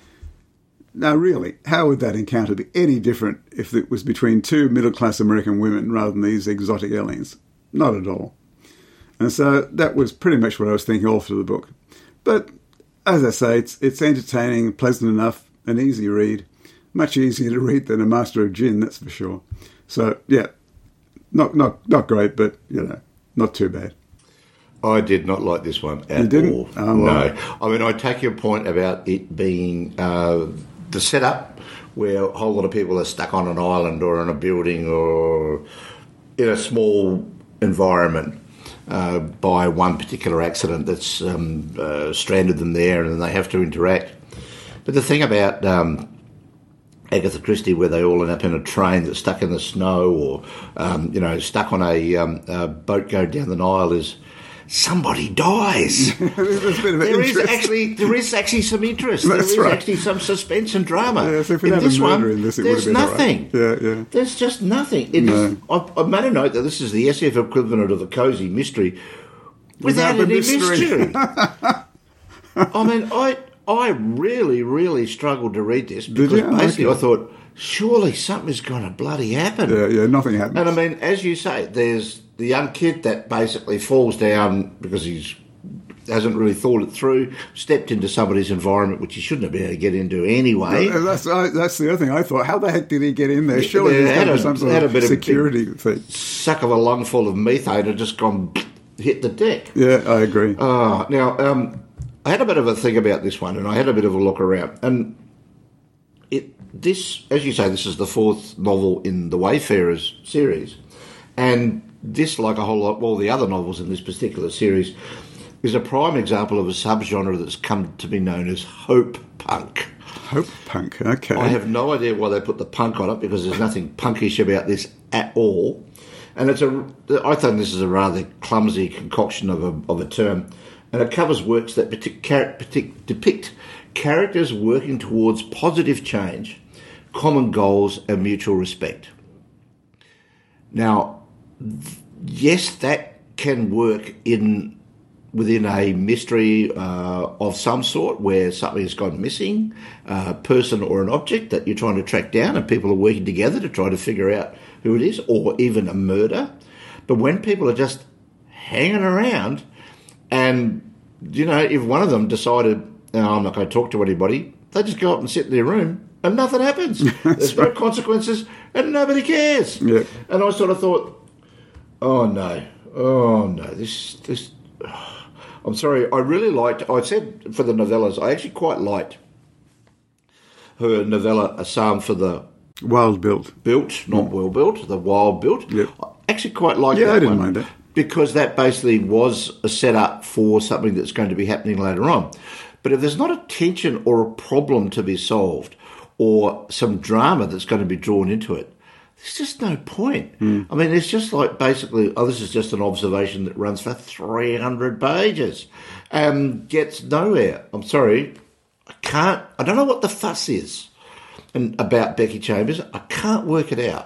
Speaker 1: Now really, how would that encounter be any different if it was between two middle-class American women rather than these exotic aliens? Not at all. And so that was pretty much what I was thinking all through the book. But as I say, it's entertaining, pleasant enough, an easy read. Much easier to read than A Master of Jinn, that's for sure. So, yeah, not great, but, not too bad.
Speaker 2: I did not like this one at
Speaker 1: you didn't?
Speaker 2: all. No. I mean, I take your point about it being the setup where a whole lot of people are stuck on an island or in a building or in a small environment by one particular accident that's stranded them there and they have to interact. But the thing about Agatha Christie, where they all end up in a train that's stuck in the snow or, stuck on a boat going down the Nile, is somebody dies. There is actually some interest. That's right. Actually some suspense and drama.
Speaker 1: Yeah, so if we
Speaker 2: in
Speaker 1: had
Speaker 2: this
Speaker 1: a murder
Speaker 2: one,
Speaker 1: in this, it
Speaker 2: there's
Speaker 1: would have
Speaker 2: nothing.
Speaker 1: Been all right. Yeah.
Speaker 2: There's just nothing. I've made a note that this is the SF equivalent of the cosy mystery without any mystery. I mean, I really, really struggled to read this because basically I thought, surely something's going to bloody happen.
Speaker 1: Yeah, nothing happens.
Speaker 2: And I mean, as you say, there's the young kid that basically falls down because he hasn't really thought it through, stepped into somebody's environment which he shouldn't have been able to get into anyway.
Speaker 1: That's the other thing. I thought, how the heck did he get in there? Surely there's got to be some sort of security thing.
Speaker 2: Suck of a lung full of methane had just gone hit the deck.
Speaker 1: Yeah, I agree.
Speaker 2: Now, I had a bit of a think about this one, and I had a bit of a look around. And this, as you say, this is the fourth novel in the Wayfarers series. And this, like a whole lot of all the other novels in this particular series, is a prime example of a subgenre that's come to be known as hope punk.
Speaker 1: Hope punk, okay.
Speaker 2: I have no idea why they put the punk on it, because there's nothing punkish about this at all. And I think this is a rather clumsy concoction of a term. And it covers works that depict characters working towards positive change, common goals, and mutual respect. Now, yes, that can work within a mystery of some sort, where something has gone missing, a person or an object that you're trying to track down, and people are working together to try to figure out who it is, or even a murder. But when people are just hanging around, and, you know, if one of them decided, I'm not going to talk to anybody, they just go up and sit in their room and nothing happens. There's no consequences and nobody cares.
Speaker 1: Yeah.
Speaker 2: And I sort of thought, oh no, this. I'm sorry, I said for the novellas, I actually quite liked her novella, A Psalm for the
Speaker 1: Wild Built,
Speaker 2: not well built, the Wild Built.
Speaker 1: Yep.
Speaker 2: I actually quite liked that.
Speaker 1: Yeah, I didn't mind that.
Speaker 2: Because that basically was a setup for something that's going to be happening later on. But if there's not a tension or a problem to be solved, or some drama that's going to be drawn into it, there's just no point. I mean, it's just like basically, this is just an observation that runs for 300 pages and gets nowhere. I'm sorry, I don't know what the fuss is about Becky Chambers. I can't work it out.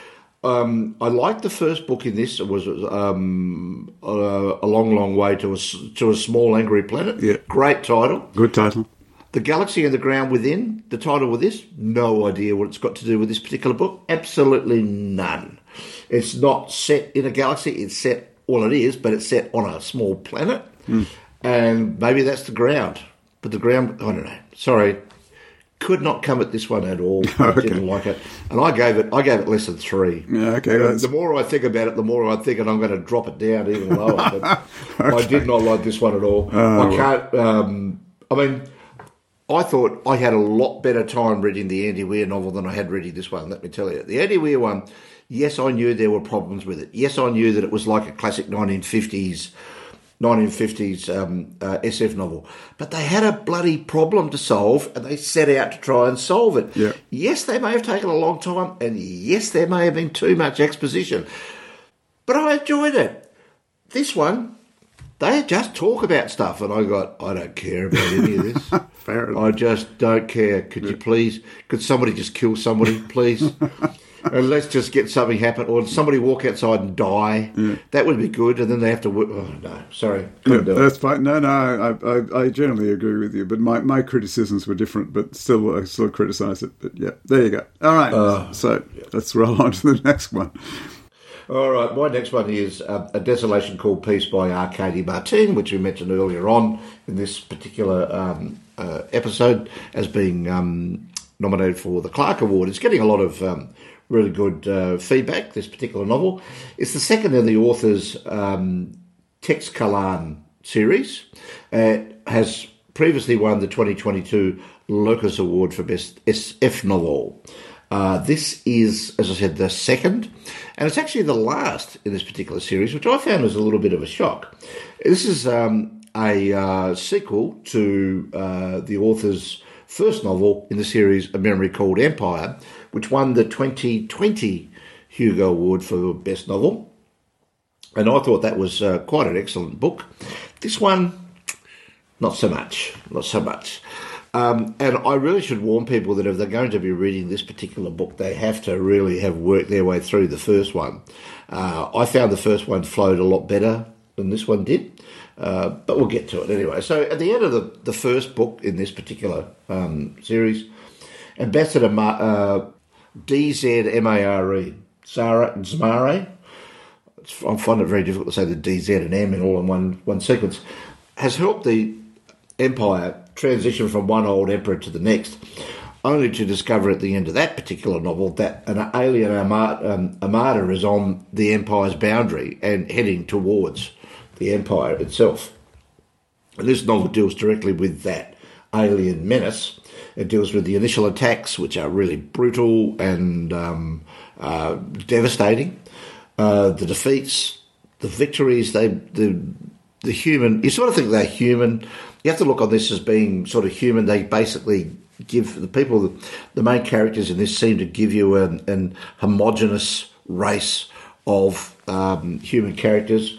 Speaker 2: I liked the first book in this. It was A Long, Long Way to a Small Angry Planet.
Speaker 1: Yeah.
Speaker 2: Great title.
Speaker 1: Good title.
Speaker 2: The Galaxy and the Ground Within, the title of this, no idea what it's got to do with this particular book. Absolutely none. It's not set in a galaxy. It's set, well, it is, but it's set on a small planet. And maybe that's the ground. But the ground, I don't know. Sorry. Could not come at this one at all. I didn't like it. And I gave it less than 3.
Speaker 1: Yeah, okay.
Speaker 2: The more I think about it, the more I think I'm going to drop it down even lower. But I did not like this one at all. I can't, I mean, I thought I had a lot better time reading the Andy Weir novel than I had reading this one, let me tell you. The Andy Weir one, yes, I knew there were problems with it. Yes, I knew that it was like a classic 1950s SF novel. But they had a bloody problem to solve, and they set out to try and solve it.
Speaker 1: Yeah.
Speaker 2: Yes, they may have taken a long time, and yes, there may have been too much exposition. But I enjoyed it. This one, they just talk about stuff, and I don't care about any of this.
Speaker 1: Fair enough.
Speaker 2: I just don't care. Could somebody just kill somebody, please? And let's just get something happen, or somebody walk outside and die. Yeah. That would be good, and then they have to work. Oh, no, sorry.
Speaker 1: That's fine. No, I generally agree with you, but my criticisms were different, but I still criticise it. But yeah, there you go. All right, let's roll on to the next one.
Speaker 2: All right, my next one is A Desolation Called Peace by Arkady Martine, which we mentioned earlier on in this particular episode as being nominated for the Clarke Award. It's getting a lot of really good feedback, this particular novel. It's the second in the author's Tex Kalan series. It has previously won the 2022 Locus Award for Best SF Novel. This is, as I said, the second, and it's actually the last in this particular series, which I found was a little bit of a shock. This is a sequel to the author's first novel in the series, A Memory Called Empire, which won the 2020 Hugo Award for Best Novel. And I thought that was quite an excellent book. This one, not so much. And I really should warn people that if they're going to be reading this particular book, they have to really have worked their way through the first one. I found the first one flowed a lot better than this one did, but we'll get to it anyway. So at the end of the first book in this particular series, Ambassador DZMARE, Zmare, I find it very difficult to say the DZ and M in all in one sequence, has helped the Empire transition from one old emperor to the next, only to discover at the end of that particular novel that an alien armada is on the Empire's boundary and heading towards the Empire itself. And this novel deals directly with that alien menace. It deals with the initial attacks, which are really brutal and devastating. The defeats, the victories, the human. You sort of think they're human. You have to look on this as being sort of human. They basically give the people, the main characters in this, seem to give you an homogenous race of human characters.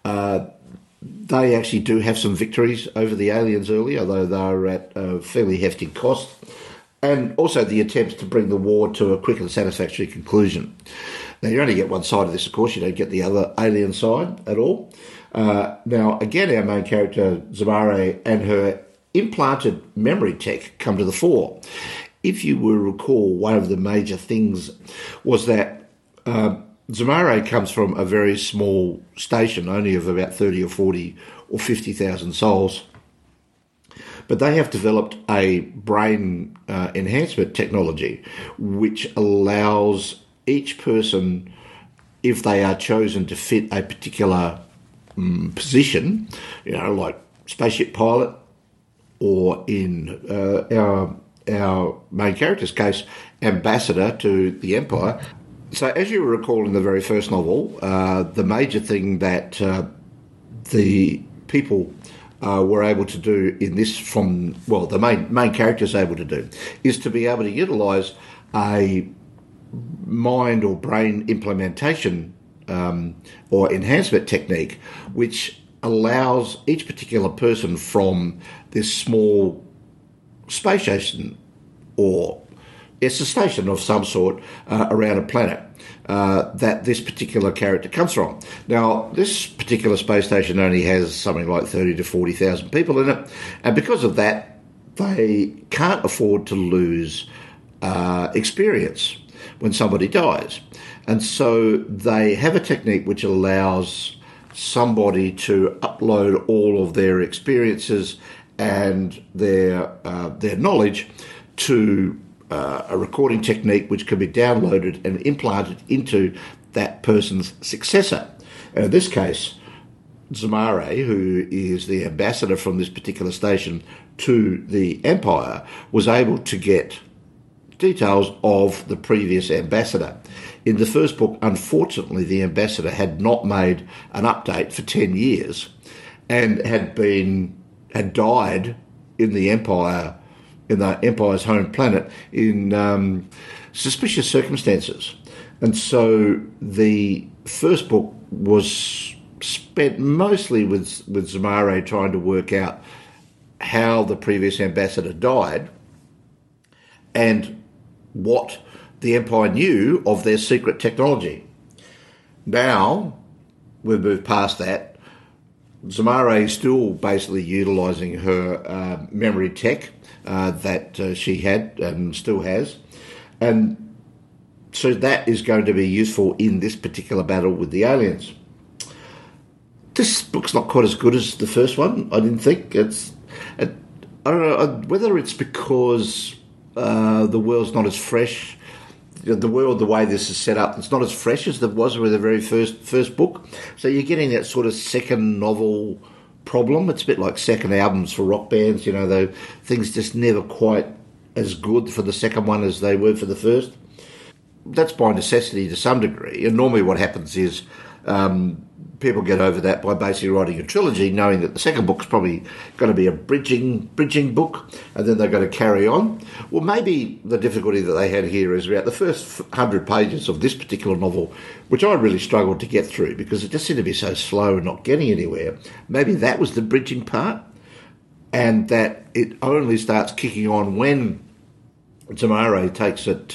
Speaker 2: They actually do have some victories over the aliens early, although they're at a fairly hefty cost. And also the attempts to bring the war to a quick and satisfactory conclusion. Now, you only get one side of this, of course. You don't get the other alien side at all. Now, again, our main character, Zamare, and her implanted memory tech come to the fore. If you will recall, one of the major things was that Zamare comes from a very small station, only of about 30 or 40 or 50,000 souls. But they have developed a brain enhancement technology which allows each person, if they are chosen to fit a particular position, like spaceship pilot, or in our main character's case, ambassador to the Empire. So as you recall in the very first novel, the major thing that the people were able to do in this the main character is able to do, is to be able to utilise a mind or brain implementation or enhancement technique, which allows each particular person from this small space station, or it's a station of some sort around a planet that this particular character comes from. Now, this particular space station only has something like 30 to 40,000 people in it, and because of that, they can't afford to lose experience when somebody dies. And so they have a technique which allows somebody to upload all of their experiences and their knowledge to a recording technique which can be downloaded and implanted into that person's successor. And in this case, Zamare, who is the ambassador from this particular station to the Empire, was able to get details of the previous ambassador. In the first book, unfortunately, the ambassador had not made an update for 10 years and had died in the Empire, in the Empire's home planet, in suspicious circumstances. And so the first book was spent mostly with Zamare trying to work out how the previous ambassador died and what the Empire knew of their secret technology. Now, we've moved past that. Zamare is still basically utilising her memory tech that she had and still has. And so that is going to be useful in this particular battle with the aliens. This book's not quite as good as the first one, I didn't think. I don't know whether it's because the world's not as fresh. The world, the way this is set up, it's not as fresh as it was with the very first book. So you're getting that sort of second novel problem. It's a bit like second albums for rock bands. The things just never quite as good for the second one as they were for the first. That's by necessity to some degree. And normally what happens is people get over that by basically writing a trilogy, knowing that the second book's probably going to be a bridging book, and then they're going to carry on. Well, maybe the difficulty that they had here is about the first 100 pages of this particular novel, which I really struggled to get through because it just seemed to be so slow and not getting anywhere. Maybe that was the bridging part, and that it only starts kicking on when Zamare takes it,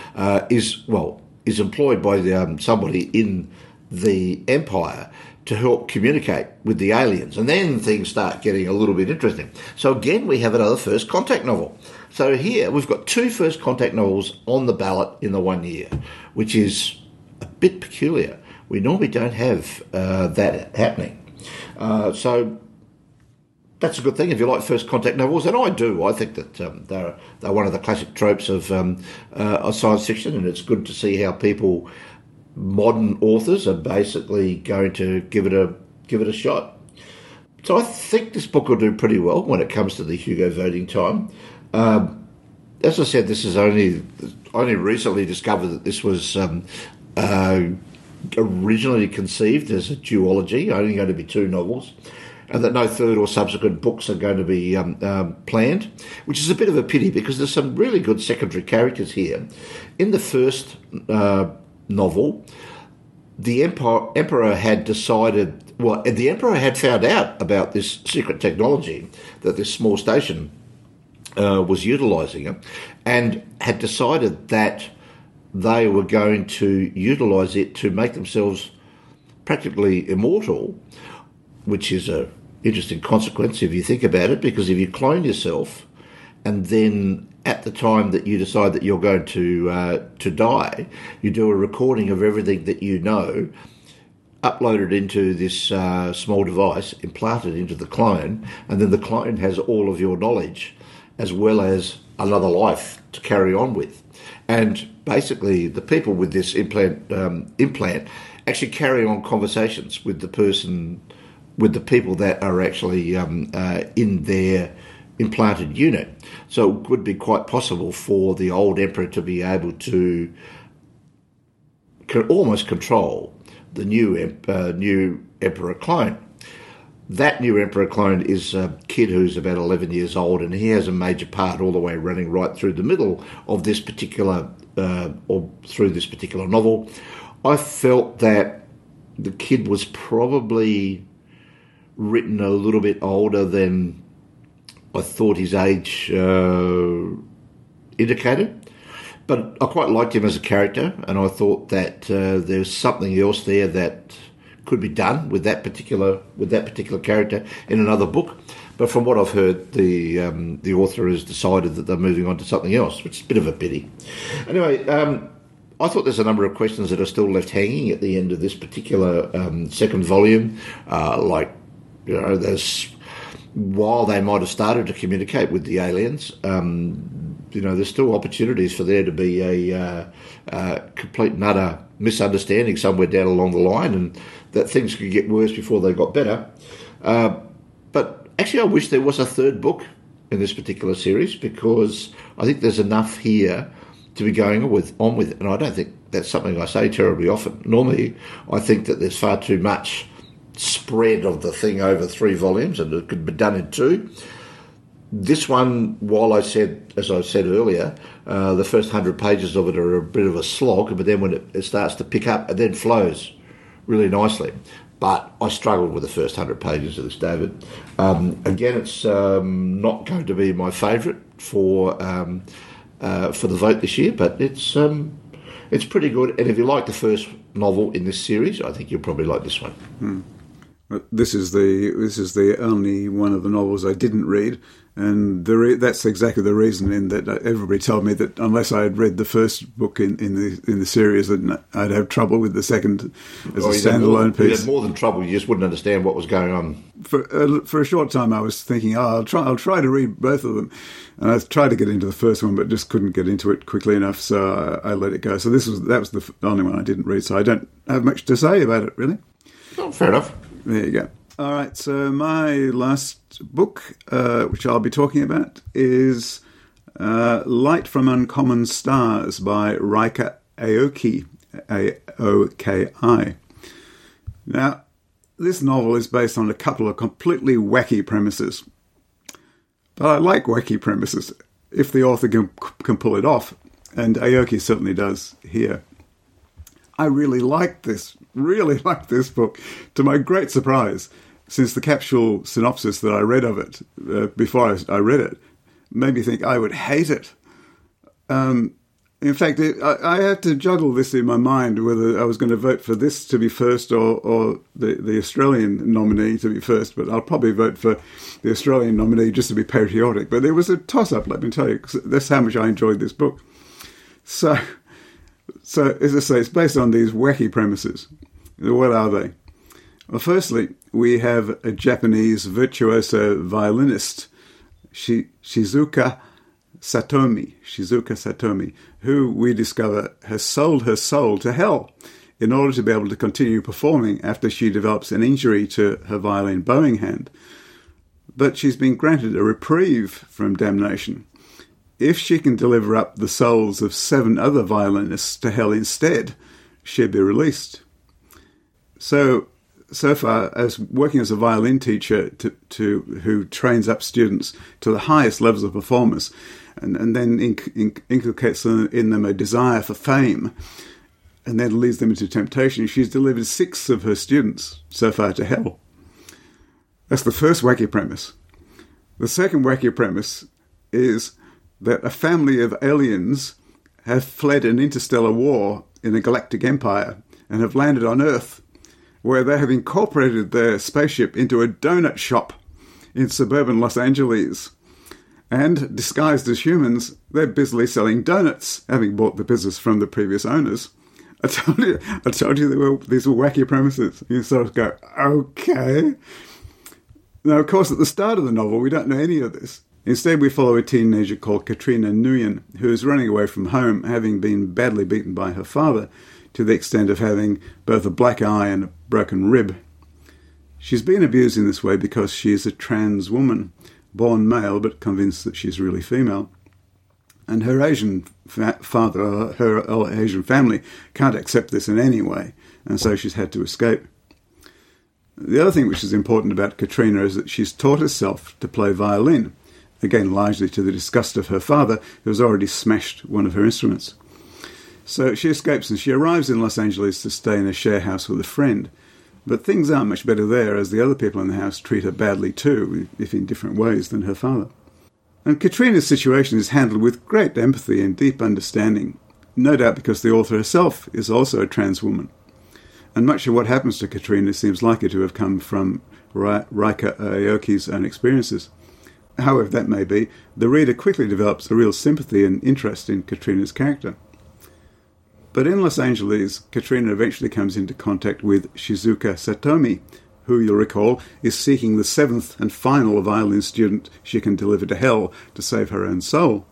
Speaker 2: is employed by somebody in the Empire to help communicate with the aliens, and then things start getting a little bit interesting. So again, we have another first contact novel. So here we've got two first contact novels on the ballot in the 1 year, which is a bit peculiar. We normally don't have that happening. So that's a good thing if you like first contact novels, and I do. I think that they're one of the classic tropes of science fiction, and it's good to see how modern authors are basically going to give it a shot. So I think this book will do pretty well when it comes to the Hugo voting time. As I said, this is only recently discovered that this was originally conceived as a duology, only going to be 2 novels, and that no third or subsequent books are going to be planned, which is a bit of a pity because there's some really good secondary characters here. In the first novel, the Emperor had decided, the Emperor had found out about this secret technology that this small station was utilising, and had decided that they were going to utilise it to make themselves practically immortal, which is an interesting consequence if you think about it, because if you clone yourself and then at the time that you decide that you're going to die, you do a recording of everything that you know, upload it into this small device, implant it into the clone, and then the clone has all of your knowledge as well as another life to carry on with. And basically, the people with this implant actually carry on conversations with the person, with the people that are actually in their implanted unit. So it would be quite possible for the old Emperor to be able to almost control the new Emperor clone. That new Emperor clone is a kid who's about 11 years old, and he has a major part all the way running right through the middle of this particular, or through this particular novel. I felt that the kid was probably written a little bit older than I thought his age indicated. But I quite liked him as a character, and I thought that there's something else there that could be done with that particular character in another book. But from what I've heard, the author has decided that they're moving on to something else, which is a bit of a pity. Anyway, I thought there's a number of questions that are still left hanging at the end of this particular second volume. While they might have started to communicate with the aliens, there's still opportunities for there to be a complete and utter misunderstanding somewhere down along the line, and that things could get worse before they got better. But actually, I wish there was a third book in this particular series, because I think there's enough here to be going on with it, and I don't think that's something I say terribly often. Normally, I think that there's far too much spread of the thing over 3 volumes, and it could be done in 2. This one, as I said earlier, the first 100 pages of it are a bit of a slog, but then when it starts to pick up, it then flows really nicely. But I struggled with the first 100 pages of this, David. Again, it's not going to be my favourite for the vote this year, but it's pretty good. And if you like the first novel in this series, I think you'll probably like this one.
Speaker 1: This is the only one of the novels I didn't read, and that's exactly the reason. In that everybody told me that unless I had read the first book in the series, that I'd have trouble with the second as a standalone piece.
Speaker 2: You had more than trouble; you just wouldn't understand what was going on.
Speaker 1: For a short time, I was thinking, I'll try to read both of them, and I tried to get into the first one, but just couldn't get into it quickly enough, so I let it go. So that was the only one I didn't read. So I don't have much to say about it, really.
Speaker 2: Oh, fair enough.
Speaker 1: There you go. All right, so my last book, which I'll be talking about, is Light from Uncommon Stars by Rika Aoki, Aoki. Now, this novel is based on a couple of completely wacky premises. But I like wacky premises, if the author can pull it off, and Aoki certainly does here. I really like this book, to my great surprise, since the capsule synopsis that I read of it before I read it made me think I would hate it. In fact, I had to juggle this in my mind, whether I was going to vote for this to be first or the Australian nominee to be first, but I'll probably vote for the Australian nominee just to be patriotic. But there was a toss-up, let me tell you, 'cause that's how much I enjoyed this book. So, as I say, it's based on these wacky premises. What are they? Well, firstly, we have a Japanese virtuoso violinist, Shizuka Satomi, who we discover has sold her soul to hell in order to be able to continue performing after she develops an injury to her violin bowing hand. But she's been granted a reprieve from damnation. If she can deliver up the souls of 7 other violinists to hell instead, she'll be released. So far, as working as a violin teacher who trains up students to the highest levels of performance and then inculcates in them a desire for fame and then leads them into temptation, she's delivered 6 of her students so far to hell. That's the first wacky premise. The second wacky premise is that a family of aliens have fled an interstellar war in a galactic empire and have landed on Earth, where they have incorporated their spaceship into a donut shop in suburban Los Angeles. And, disguised as humans, they're busily selling donuts, having bought the business from the previous owners. I told you these were wacky premises. You sort of go, okay. Now, of course, at the start of the novel, we don't know any of this. Instead, we follow a teenager called Katrina Nguyen, who is running away from home, having been badly beaten by her father, to the extent of having both a black eye and a broken rib. She's been abused in this way because she is a trans woman, born male but convinced that she's really female. And her Asian father, her Asian family, can't accept this in any way, and so she's had to escape. The other thing which is important about Katrina is that she's taught herself to play violin, again largely to the disgust of her father, who has already smashed one of her instruments. So she escapes and she arrives in Los Angeles to stay in a share house with a friend. But things aren't much better there, as the other people in the house treat her badly too, if in different ways than her father. And Katrina's situation is handled with great empathy and deep understanding, no doubt because the author herself is also a trans woman. And much of what happens to Katrina seems likely to have come from Rika Aoki's own experiences. However that may be, the reader quickly develops a real sympathy and interest in Katrina's character. But in Los Angeles, Katrina eventually comes into contact with Shizuka Satomi, who, you'll recall, is seeking the 7th and final violin student she can deliver to hell to save her own soul.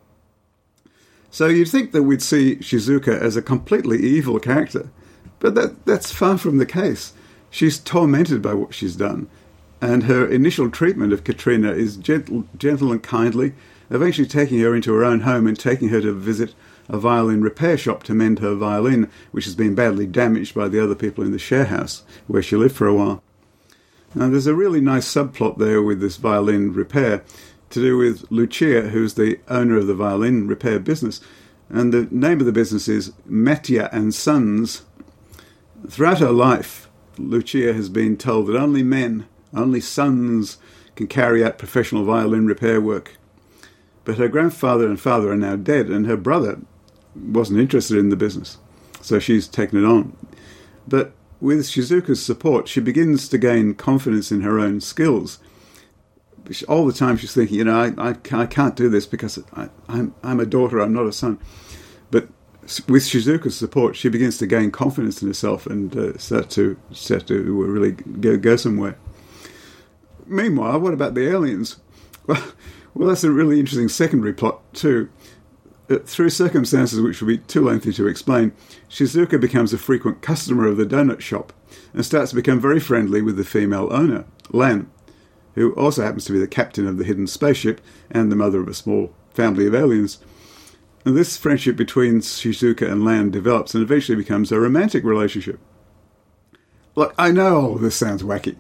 Speaker 1: So you'd think that we'd see Shizuka as a completely evil character, but that's far from the case. She's tormented by what she's done, and her initial treatment of Katrina is gentle and kindly, eventually taking her into her own home and taking her to visit a violin repair shop to mend her violin, which has been badly damaged by the other people in the share house where she lived for a while. Now, there's a really nice subplot there with this violin repair to do with Lucia, who's the owner of the violin repair business. And the name of the business is Mattia and Sons. Throughout her life, Lucia has been told that only sons can carry out professional violin repair work. But her grandfather and father are now dead, and her brother wasn't interested in the business, so she's taken it on. But with Shizuka's support, she begins to gain confidence in her own skills. All the time she's thinking, I can't do this because I'm a daughter, I'm not a son. But with Shizuka's support, she begins to gain confidence in herself and start to really go somewhere. Meanwhile, what about the aliens? Well, that's a really interesting secondary plot too. Through circumstances which would be too lengthy to explain, Shizuka becomes a frequent customer of the donut shop and starts to become very friendly with the female owner, Lan, who also happens to be the captain of the hidden spaceship and the mother of a small family of aliens. And this friendship between Shizuka and Lan develops and eventually becomes a romantic relationship. Look, I know all of this sounds wacky,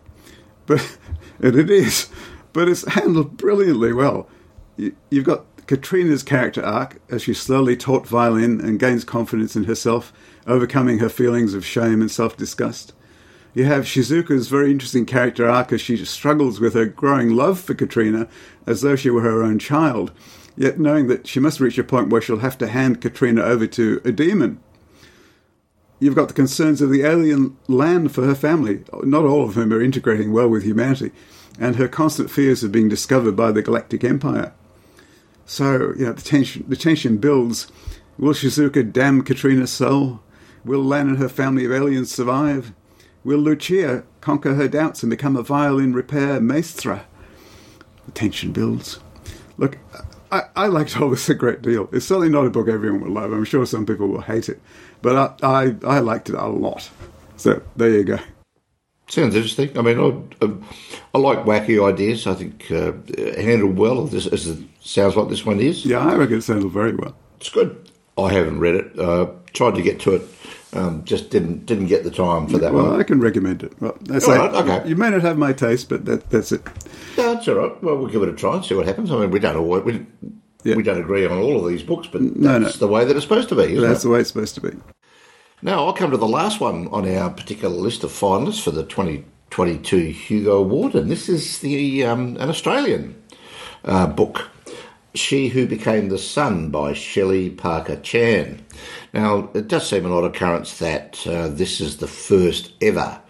Speaker 1: and it is, but it's handled brilliantly well. You've got Katrina's character arc as she slowly taught violin and gains confidence in herself, overcoming her feelings of shame and self-disgust. You have Shizuka's very interesting character arc as she struggles with her growing love for Katrina as though she were her own child, yet knowing that she must reach a point where she'll have to hand Katrina over to a demon. You've got the concerns of the alien Lan for her family, not all of whom are integrating well with humanity, and her constant fears of being discovered by the Galactic Empire. So, the tension builds. Will Shizuka damn Katrina's soul? Will Lan and her family of aliens survive? Will Lucia conquer her doubts and become a violin repair maestra? The tension builds. Look, I liked all this a great deal. It's certainly not a book everyone will love. I'm sure some people will hate it. But I liked it a lot. So there you go.
Speaker 2: Sounds interesting. I mean, I like wacky ideas. I think handled well, as it sounds like this one is.
Speaker 1: Yeah, I reckon it's handled very well.
Speaker 2: It's good. I haven't read it. Tried to get to it. Just didn't get the time for that one.
Speaker 1: Well, I can recommend it. Well, okay. You may not have my taste, but that's it.
Speaker 2: No, that's all right. Well, we'll give it a try and see what happens. I mean, we don't agree on all of these books, but that's the way that it's supposed to be, isn't it?
Speaker 1: That's the way it's supposed to be.
Speaker 2: Now, I'll come to the last one on our particular list of finalists for the 2022 Hugo Award, and this is an Australian book, She Who Became the Sun by Shelley Parker Chan. Now, it does seem an odd occurrence that this is the first ever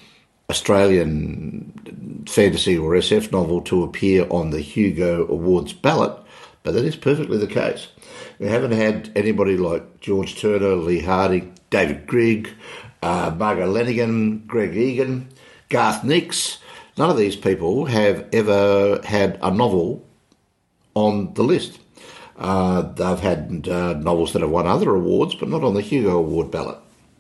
Speaker 2: Australian fantasy or SF novel to appear on the Hugo Awards ballot, but that is perfectly the case. We haven't had anybody like George Turner, Lee Harding, David Grigg, Margot Lanigan, Greg Egan, Garth Nix. None of these people have ever had a novel on the list. They've had novels that have won other awards, but not on the Hugo Award ballot.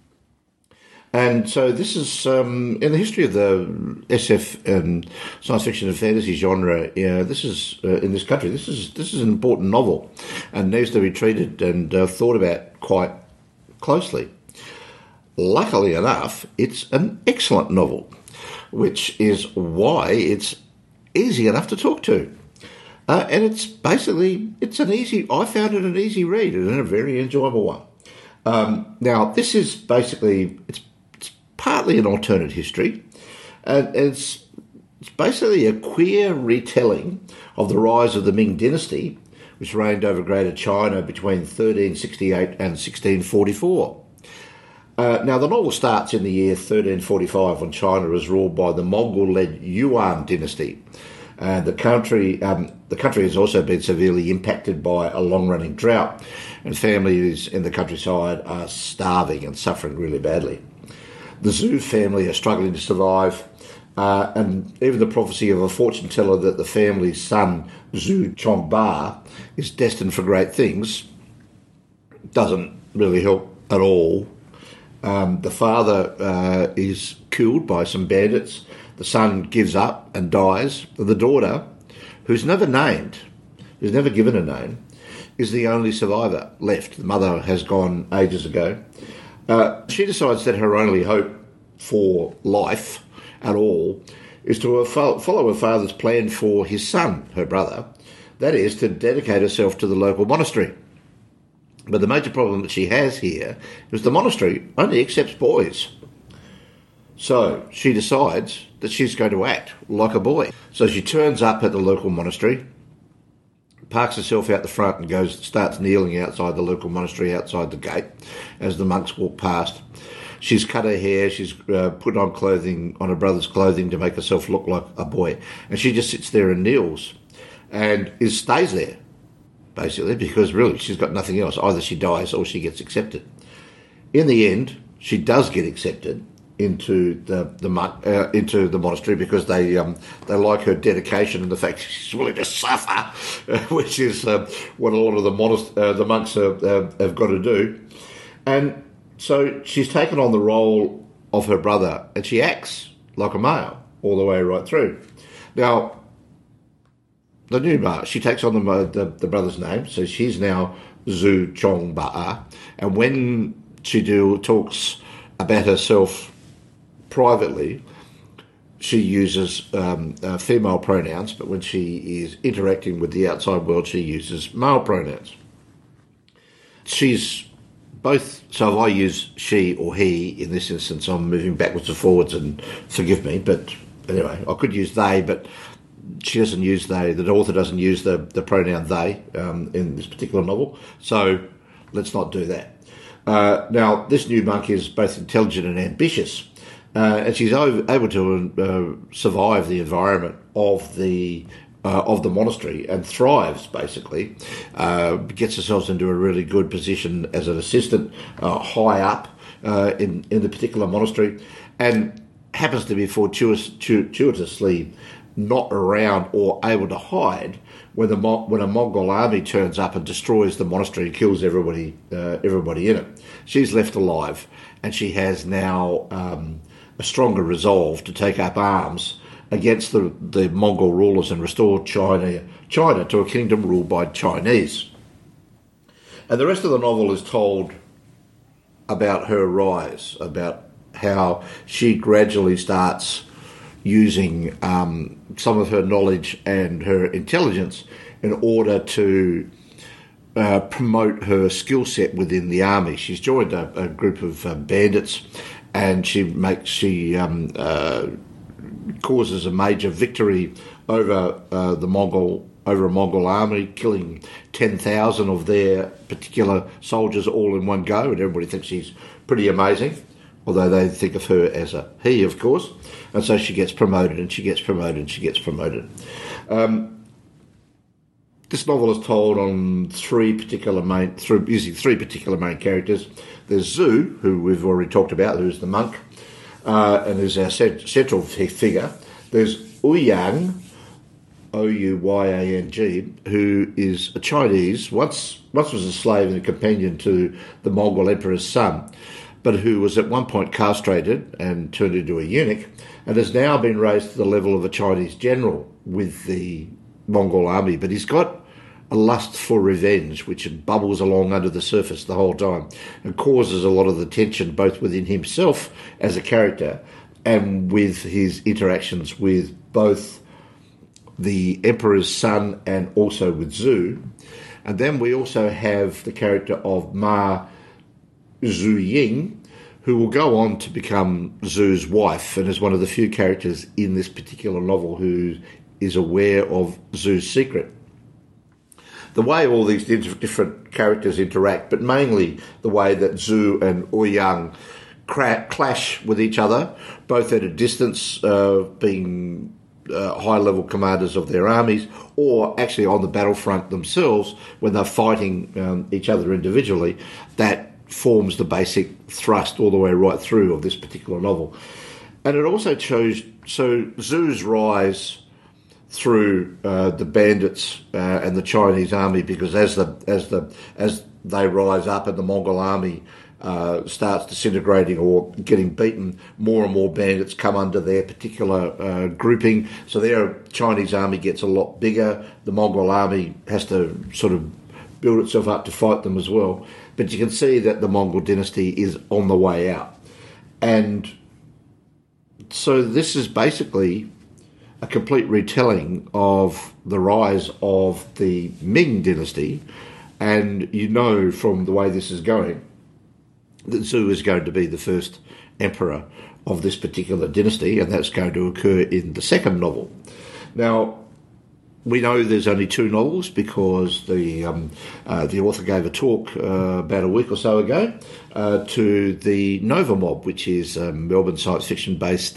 Speaker 2: And so this is, in the history of the SF and science fiction and fantasy genre, this is, in this country, this is an important novel and needs to be treated and thought about quite closely. Luckily enough, it's an excellent novel, which is why it's easy enough to talk to. And I found it an easy read and a very enjoyable one. Now, this is basically, it's partly an alternate history, and it's basically a queer retelling of the rise of the Ming Dynasty, which reigned over Greater China between 1368 and 1644. Now, the novel starts in the year 1345 when China was ruled by the Mongol-led Yuan dynasty. The country has also been severely impacted by a long-running drought, and families in the countryside are starving and suffering really badly. The Zhou family are struggling to survive, and even the prophecy of a fortune teller that the family's son, Zhou Chongba, is destined for great things doesn't really help at all. The father is killed by some bandits. The son gives up and dies. The daughter, who's never named, who's never given a name, is the only survivor left. The mother has gone ages ago. She decides that her only hope for life at all is to follow her father's plan for his son, her brother, that is, to dedicate herself to the local monastery. But the major problem that she has here is the monastery only accepts boys. So she decides that she's going to act like a boy. So she turns up at the local monastery, parks herself out the front and starts kneeling outside the local monastery, outside the gate, as the monks walk past. She's cut her hair, she's put on her brother's clothing to make herself look like a boy. And she just sits there and kneels and stays there, basically, because really she's got nothing else. Either she dies or she gets accepted. In the end, she does get accepted into the monastery because they like her dedication and the fact she's willing to suffer, which is what a lot of the monks have got to do. And so she's taken on the role of her brother, and she acts like a male all the way right through. Now, the new Ma, she takes on the brother's name, so she's now Zhu Chongba, and when she talks about herself privately, she uses female pronouns, but when she is interacting with the outside world, she uses male pronouns. She's both, so if I use she or he, in this instance, I'm moving backwards and forwards, and forgive me, but anyway, I could use they, but she doesn't use they, the author doesn't use the pronoun they in this particular novel, so let's not do that. Now, this new monk is both intelligent and ambitious, and she's able to survive the environment of the monastery and thrives, basically. Gets herself into a really good position as an assistant high up in the particular monastery, and happens to be fortuitously not around or able to hide when a Mongol army turns up and destroys the monastery and kills everybody in it. She's left alive, and she has now a stronger resolve to take up arms against the Mongol rulers and restore China to a kingdom ruled by Chinese. And the rest of the novel is told about her rise, about how she gradually starts using some of her knowledge and her intelligence in order to promote her skill set within the army. She's joined a group of bandits, and she causes a major victory over a Mongol army, killing 10,000 of their particular soldiers all in one go, and everybody thinks she's pretty amazing, although they think of her as a he, of course. And so she gets promoted, and she gets promoted, and she gets promoted. This novel is told on using three particular main characters. There's Zhu, who we've already talked about, who's the monk, and is our central figure. There's Ouyang, Ouyang, who is a Chinese, once was a slave and a companion to the Mongol emperor's son, but who was at one point castrated and turned into a eunuch, and has now been raised to the level of a Chinese general with the Mongol army. But he's got a lust for revenge, which bubbles along under the surface the whole time and causes a lot of the tension both within himself as a character and with his interactions with both the emperor's son and also with Zhu. And then we also have the character of Ma Zuying, who will go on to become Zhu's wife and is one of the few characters in this particular novel who is aware of Zhu's secret. The way all these different characters interact, but mainly the way that Zhu and Ouyang clash with each other, both at a distance, being high-level commanders of their armies, or actually on the battlefront themselves when they're fighting each other individually, that forms the basic thrust all the way right through of this particular novel. And it also shows Zhu's rise through the bandits and the Chinese army, because as they rise up and the Mongol army starts disintegrating or getting beaten, more and more bandits come under their particular grouping. So their Chinese army gets a lot bigger. The Mongol army has to sort of build itself up to fight them as well. But you can see that the Mongol dynasty is on the way out. And so this is basically a complete retelling of the rise of the Ming dynasty. And you know from the way this is going that Zhu is going to be the first emperor of this particular dynasty, and that's going to occur in the second novel. Now, we know there's only two novels because the author gave a talk about a week or so ago to the Nova Mob, which is a Melbourne science fiction-based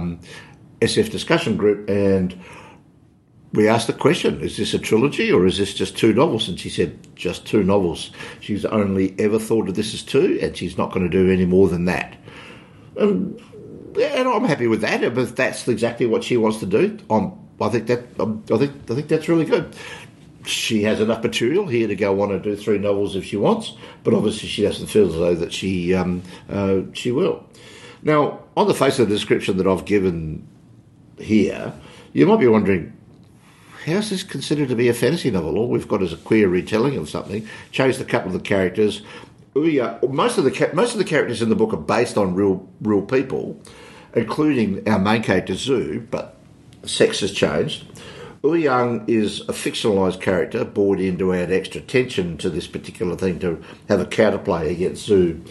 Speaker 2: SF discussion group, and we asked the question, is this a trilogy or is this just two novels? And she said, just two novels. She's only ever thought of this as two, and she's not going to do any more than that. And I'm happy with that, but that's exactly what she wants to do. I think that's really good. She has enough material here to go on and do three novels if she wants, but obviously she doesn't feel as though that she will. Now, on the face of the description that I've given here, you might be wondering, how's this considered to be a fantasy novel? All we've got is a queer retelling of something. Changed a couple of the characters. Most of the characters in the book are based on real people, including our main character Zhu, but sex has changed. Ouyang is a fictionalised character brought in to add extra tension to this particular thing, to have a counterplay against Zhu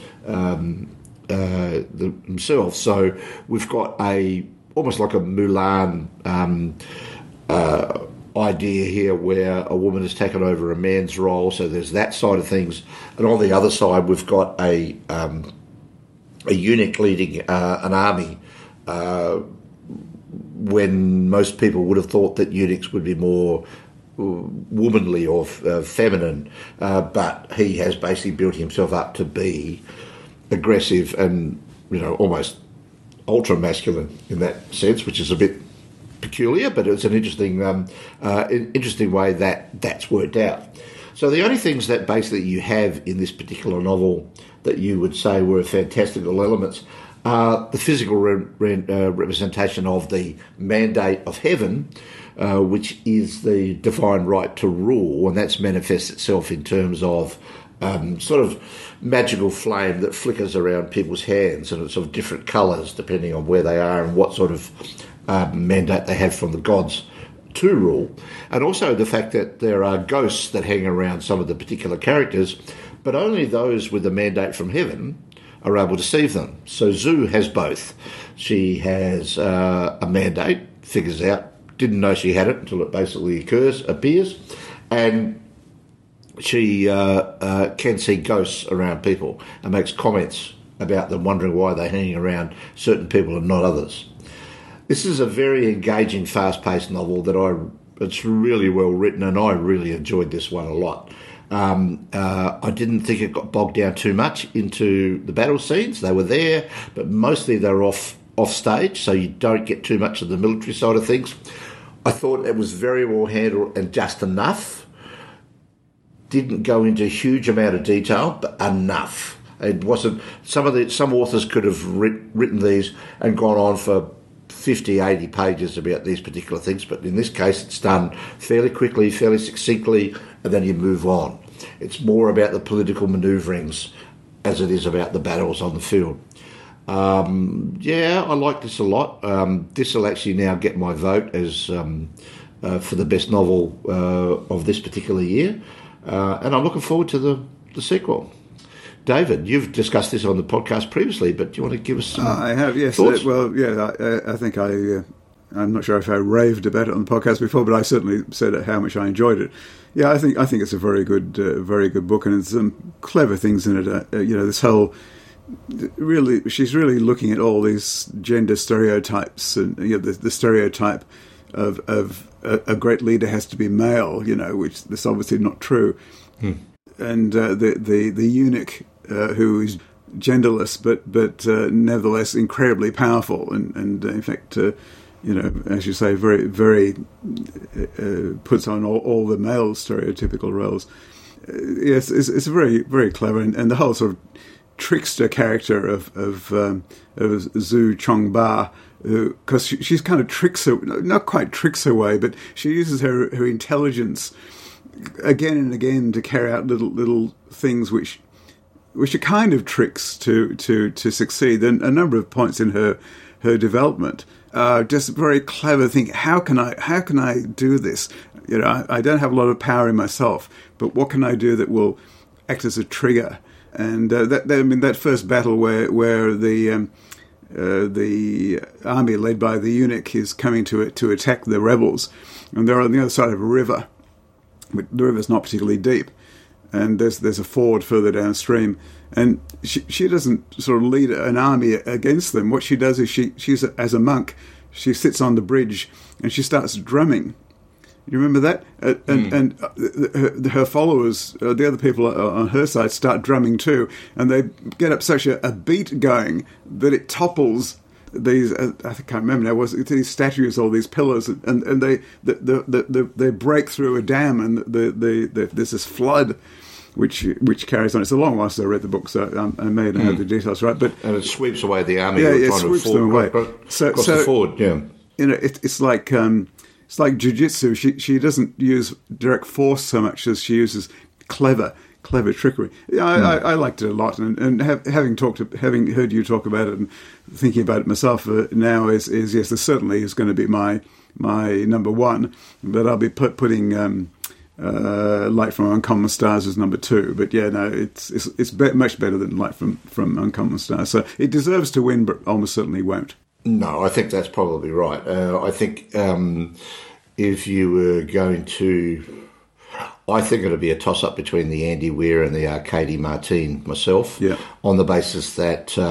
Speaker 2: himself. So we've got almost like a Mulan idea here, where a woman has taken over a man's role. So there's that side of things, and on the other side we've got a eunuch leading an army. When most people would have thought that eunuchs would be more womanly or feminine, but he has basically built himself up to be aggressive and, almost ultra masculine in that sense, which is a bit peculiar, but it's an interesting way that's worked out. So the only things that basically you have in this particular novel that you would say were fantastical elements are the physical representation of the mandate of heaven, which is the divine right to rule, and that's manifests itself in terms of sort of magical flame that flickers around people's hands, and it's of different colours depending on where they are and what sort of mandate they have from the gods to rule. And also the fact that there are ghosts that hang around some of the particular characters, but only those with the mandate from heaven are able to see them. So Zu has both. She has a mandate, figures out, didn't know she had it until it basically appears, and she can see ghosts around people and makes comments about them, wondering why they're hanging around certain people and not others. This is a very engaging, fast-paced novel it's really well written, and I really enjoyed this one a lot. I didn't think it got bogged down too much into the battle scenes. They were there, but mostly they're off stage, so you don't get too much of the military side of things. I thought it was very well handled and just enough. Didn't go into a huge amount of detail, but enough. It wasn't. Some authors could have written these and gone on for 50, 80 pages about these particular things, but in this case it's done fairly quickly, fairly succinctly, and then you move on. It's more about the political manoeuvrings as it is about the battles on the field. I like this a lot. This will actually now get my vote as for the best novel of this particular year, and I'm looking forward to the sequel. David, you've discussed this on the podcast previously, but do you want to give us some
Speaker 1: I have, yes.
Speaker 2: thoughts?
Speaker 1: I think I'm not sure if I raved about it on the podcast before, but I certainly said how much I enjoyed it. Yeah, I think it's a very good book, and there's some clever things in it. This whole she's really looking at all these gender stereotypes, and the stereotype of a great leader has to be male, which is obviously not true, and the eunuch who is genderless, but nevertheless incredibly powerful, and in fact, as you say, very, very puts on all the male stereotypical roles. Yes, it's very, very clever, and the whole sort of trickster character of Zu Chongba, because she kind of not quite tricks her way, but she uses her intelligence again and again to carry out little things which are kind of tricks to succeed. And a number of points in her development are just very clever. Think, how can I do this? I don't have a lot of power in myself, but what can I do that will act as a trigger? And that first battle where the army led by the eunuch is coming to attack the rebels, and they're on the other side of a river. But the river's not particularly deep, and there's a ford further downstream, and she doesn't sort of lead an army against them. What she does is she's as a monk, she sits on the bridge and she starts drumming. You remember that? And her followers, the other people on her side, start drumming too, and they get up such a beat going that it topples these. I can't remember now. Was it these statues or these pillars? And they break through a dam, and there's this flood, which carries on. It's a long while since I read the book, so I may not have the details right. But
Speaker 2: and it sweeps away the army.
Speaker 1: Yeah, it sweeps them away.
Speaker 2: Across the ford. Yeah,
Speaker 1: it's like. It's like jiu-jitsu. She doesn't use direct force so much as she uses clever trickery. Yeah, I liked it a lot, and having heard you talk about it and thinking about it myself now is yes, this certainly is going to be my number one, but I'll be putting Light from Uncommon Stars as number two. But yeah, no, it's much better than Light from Uncommon Stars. So it deserves to win, but almost certainly won't.
Speaker 2: No, I think that's probably right. I think if you were going to... I think it'll be a toss-up between the Andy Weir and the Katie Martine myself, on the basis that... just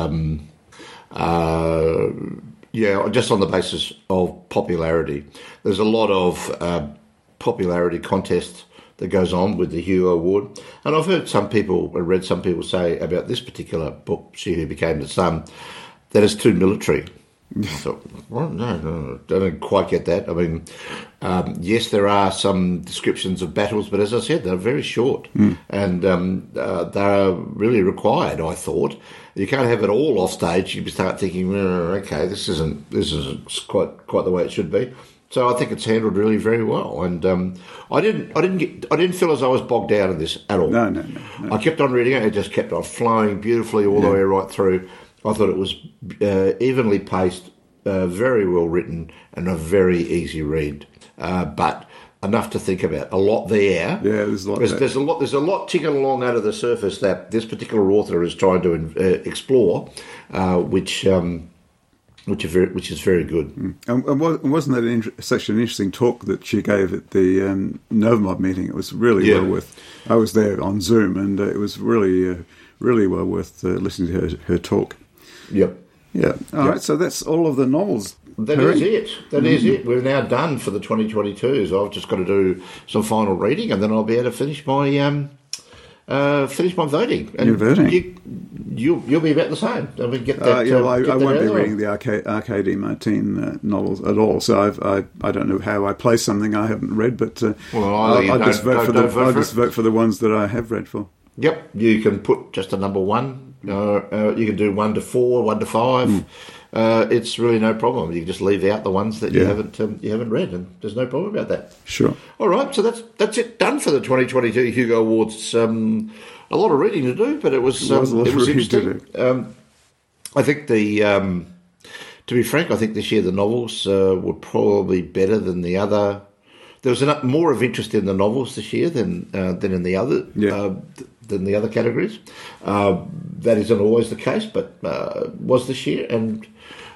Speaker 2: on the basis of popularity. There's a lot of popularity contest that goes on with the Hugo Award. And I've read some people say about this particular book, She Who Became the Sun, that it's too military. I thought, well, no, I don't quite get that. I mean, yes, there are some descriptions of battles, but as I said, they're very short, and they're really required. I thought you can't have it all off stage. You start thinking, okay, this isn't quite the way it should be. So I think it's handled really very well, and I didn't feel as I was bogged down in this at all.
Speaker 1: No.
Speaker 2: I kept on reading it; it just kept on flowing beautifully all the way right through. I thought it was evenly paced, very well written, and a very easy read. But enough to think about. A lot there.
Speaker 1: Yeah, there's a lot.
Speaker 2: There's a lot ticking along under the surface that this particular author is trying to explore, which is very good.
Speaker 1: And wasn't that such an interesting talk that she gave at the Novamod meeting? It was really well worth. I was there on Zoom, and it was really well worth listening to her talk.
Speaker 2: Yep.
Speaker 1: Yeah. All right. So that's all of the novels.
Speaker 2: That is it. That is it. We're now done for the 2022. So I've just got to do some final reading, and then I'll be able to finish my voting. And
Speaker 1: your voting.
Speaker 2: You'll be about the same. I mean, get that.
Speaker 1: I won't be reading the Arkady Martine novels at all. So I don't know how I place something I haven't read, but I'll just vote for the ones that I have read for.
Speaker 2: Yep. You can put just a number one. You can do 1 to 4, 1 to 5. It's really no problem. You can just leave out the ones that you haven't read, and there's no problem about that.
Speaker 1: Sure.
Speaker 2: All right, so that's it done for the 2022 Hugo Awards. It's a lot of reading to do, but it was interesting. I think to be frank, I think this year the novels were probably better than the other. There was more of interest in the novels this year than in the other. Than the other categories. That isn't always the case, but was this year, and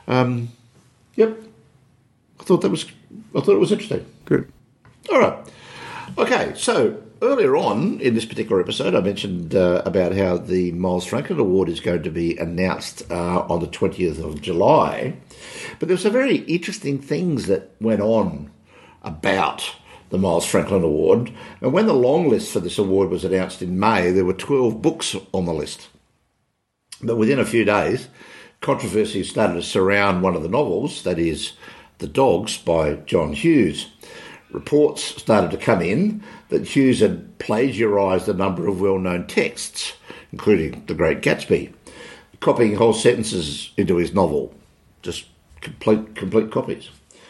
Speaker 2: I thought it was interesting.
Speaker 1: Good.
Speaker 2: All right. Okay, so earlier on in this particular episode, I mentioned about how the Miles Franklin Award is going to be announced on the 20th of July, but there were some very interesting things that went on about the Miles Franklin Award. And when the long list for this award was announced in May, there were 12 books on the list. But within a few days, controversy started to surround one of the novels, that is The Dogs by John Hughes. Reports started to come in that Hughes had plagiarised a number of well-known texts, including The Great Gatsby, copying whole sentences into his novel, just complete copies.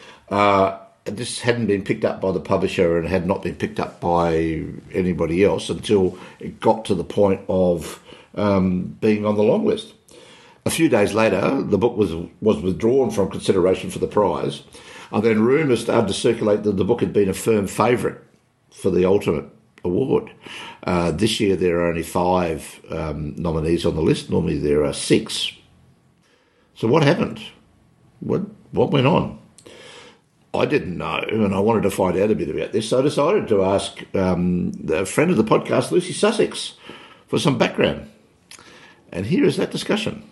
Speaker 2: This hadn't been picked up by the publisher and had not been picked up by anybody else until it got to the point of being on the long list. A few days later, the book was withdrawn from consideration for the prize, and then rumours started to circulate that the book had been a firm favourite for the ultimate award. This year there are only 5 nominees on the list. Normally there are 6. So what happened? What went on? I didn't know, and I wanted to find out a bit about this, so I decided to ask a friend of the podcast, Lucy Sussex, for some background. And here is that discussion.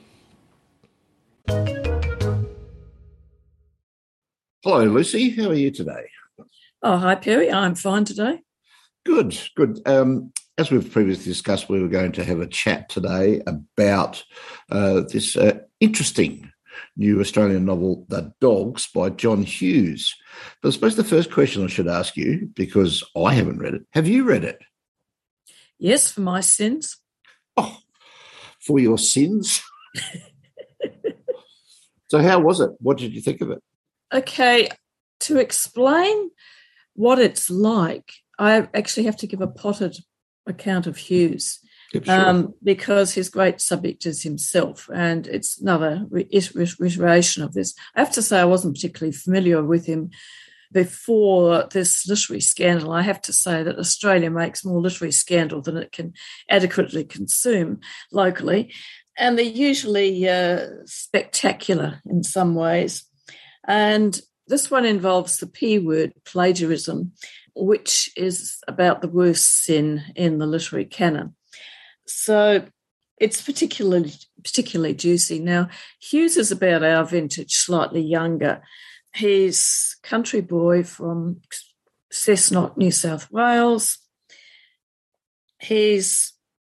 Speaker 2: Hello, Lucy. How are you today?
Speaker 3: Oh, hi, Perry. I'm fine today.
Speaker 2: Good. As we've previously discussed, we were going to have a chat today about this interesting new Australian novel, The Dogs by John Hughes. But I suppose the first question I should ask you, because I haven't read it, have you read it?
Speaker 3: Yes, for my sins.
Speaker 2: Oh, for your sins? So how was it? What did you think of it?
Speaker 3: Okay, to explain what it's like, I actually have to give a potted account of Hughes.
Speaker 2: Yep, sure.
Speaker 3: Because his great subject is himself, and it's another reiteration of this. I have to say I wasn't particularly familiar with him before this literary scandal. I have to say that Australia makes more literary scandal than it can adequately consume locally, and they're usually spectacular in some ways. And this one involves the P word, plagiarism, which is about the worst sin in the literary canon. So it's particularly juicy. Now, Hughes is about our vintage, slightly younger. He's a country boy from Cessnock, New South Wales.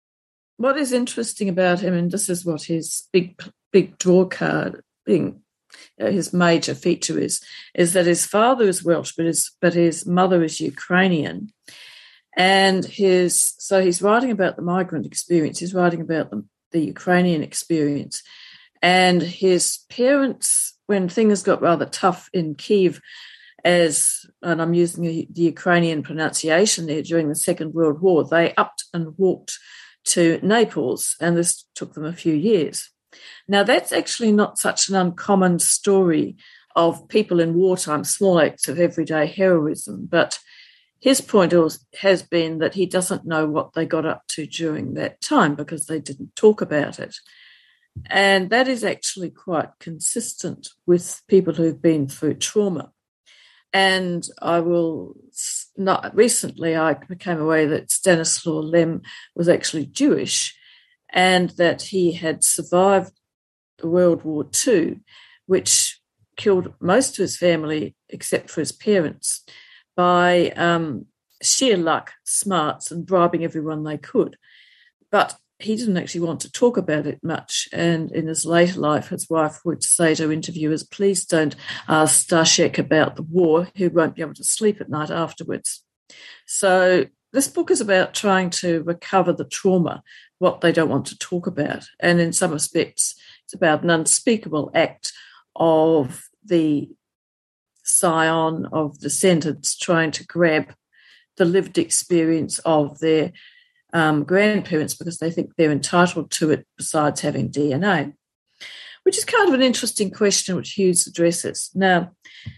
Speaker 3: What is interesting about him, and this is what his big draw card, being his major feature is that his father is Welsh, but his mother is Ukrainian. And so he's writing about the migrant experience. He's writing about the Ukrainian experience. And his parents, when things got rather tough in Kyiv, and I'm using the Ukrainian pronunciation there, during the Second World War, they upped and walked to Naples, and this took them a few years. Now, that's actually not such an uncommon story of people in wartime, small acts of everyday heroism, but his point has been that he doesn't know what they got up to during that time because they didn't talk about it. And that is actually quite consistent with people who've been through trauma. And recently I became aware that Stanislaw Lem was actually Jewish and that he had survived World War II, which killed most of his family except for his parents by sheer luck, smarts, and bribing everyone they could. But he didn't actually want to talk about it much. And in his later life, his wife would say to interviewers, please don't ask Stashek about the war. He won't be able to sleep at night afterwards. So this book is about trying to recover the trauma, what they don't want to talk about. And in some respects, it's about an unspeakable act of the scion of descendants trying to grab the lived experience of their grandparents because they think they're entitled to it besides having DNA, which is kind of an interesting question which Hughes addresses. Now,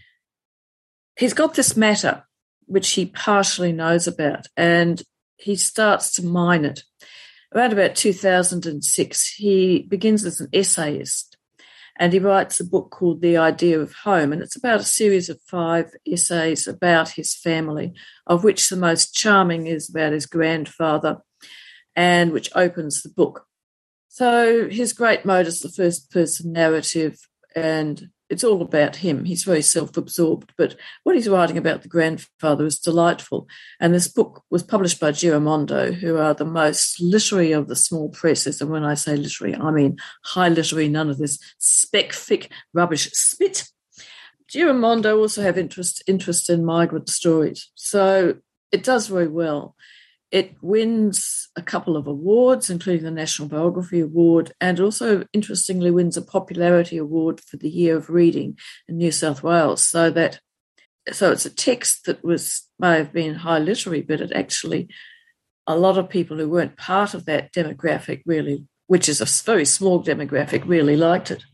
Speaker 3: he's got this matter which he partially knows about and he starts to mine it. Around about 2006, he begins as an essayist and he writes a book called The Idea of Home, and it's about a series of 5 essays about his family, of which the most charming is about his grandfather, and which opens the book. So his great mode is the first-person narrative, and it's all about him. He's very self-absorbed, but what he's writing about the grandfather is delightful. And this book was published by Giramondo, who are the most literary of the small presses. And when I say literary, I mean high literary, none of this spec-fic rubbish spit. Giramondo also have interest in migrant stories. So it does very well. It wins a couple of awards, including the National Biography Award, and also, interestingly, wins a popularity award for the Year of Reading in New South Wales. So it's a text that may have been high literary, but it actually, a lot of people who weren't part of that demographic really, which is a very small demographic, really liked it.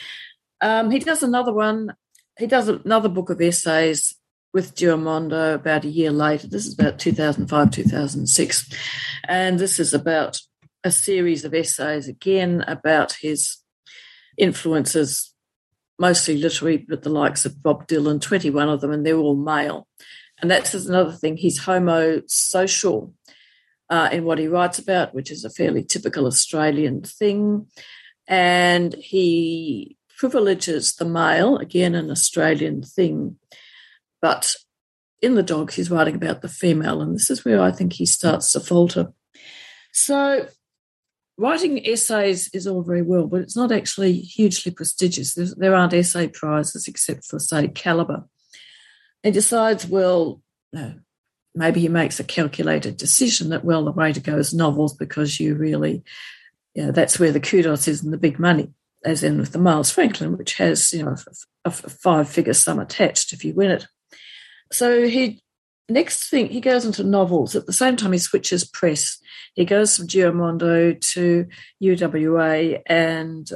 Speaker 3: He does another one. He does another book of essays with Giramondo about a year later. This is about 2005, 2006. And this is about a series of essays, again, about his influences, mostly literary, but the likes of Bob Dylan, 21 of them, and they're all male. And that's another thing. He's homosocial in what he writes about, which is a fairly typical Australian thing. And he privileges the male, again, an Australian thing. But in The Dogs, he's writing about the female, and this is where I think he starts to falter. So writing essays is all very well, but it's not actually hugely prestigious. There aren't essay prizes except for, say, Calibre. He decides, maybe he makes a calculated decision that, the way to go is novels because you really, that's where the kudos is and the big money, as in with the Miles Franklin, which has, a 5-figure sum attached if you win it. So he goes into novels. At the same time, he switches press. He goes from Giramondo to UWA and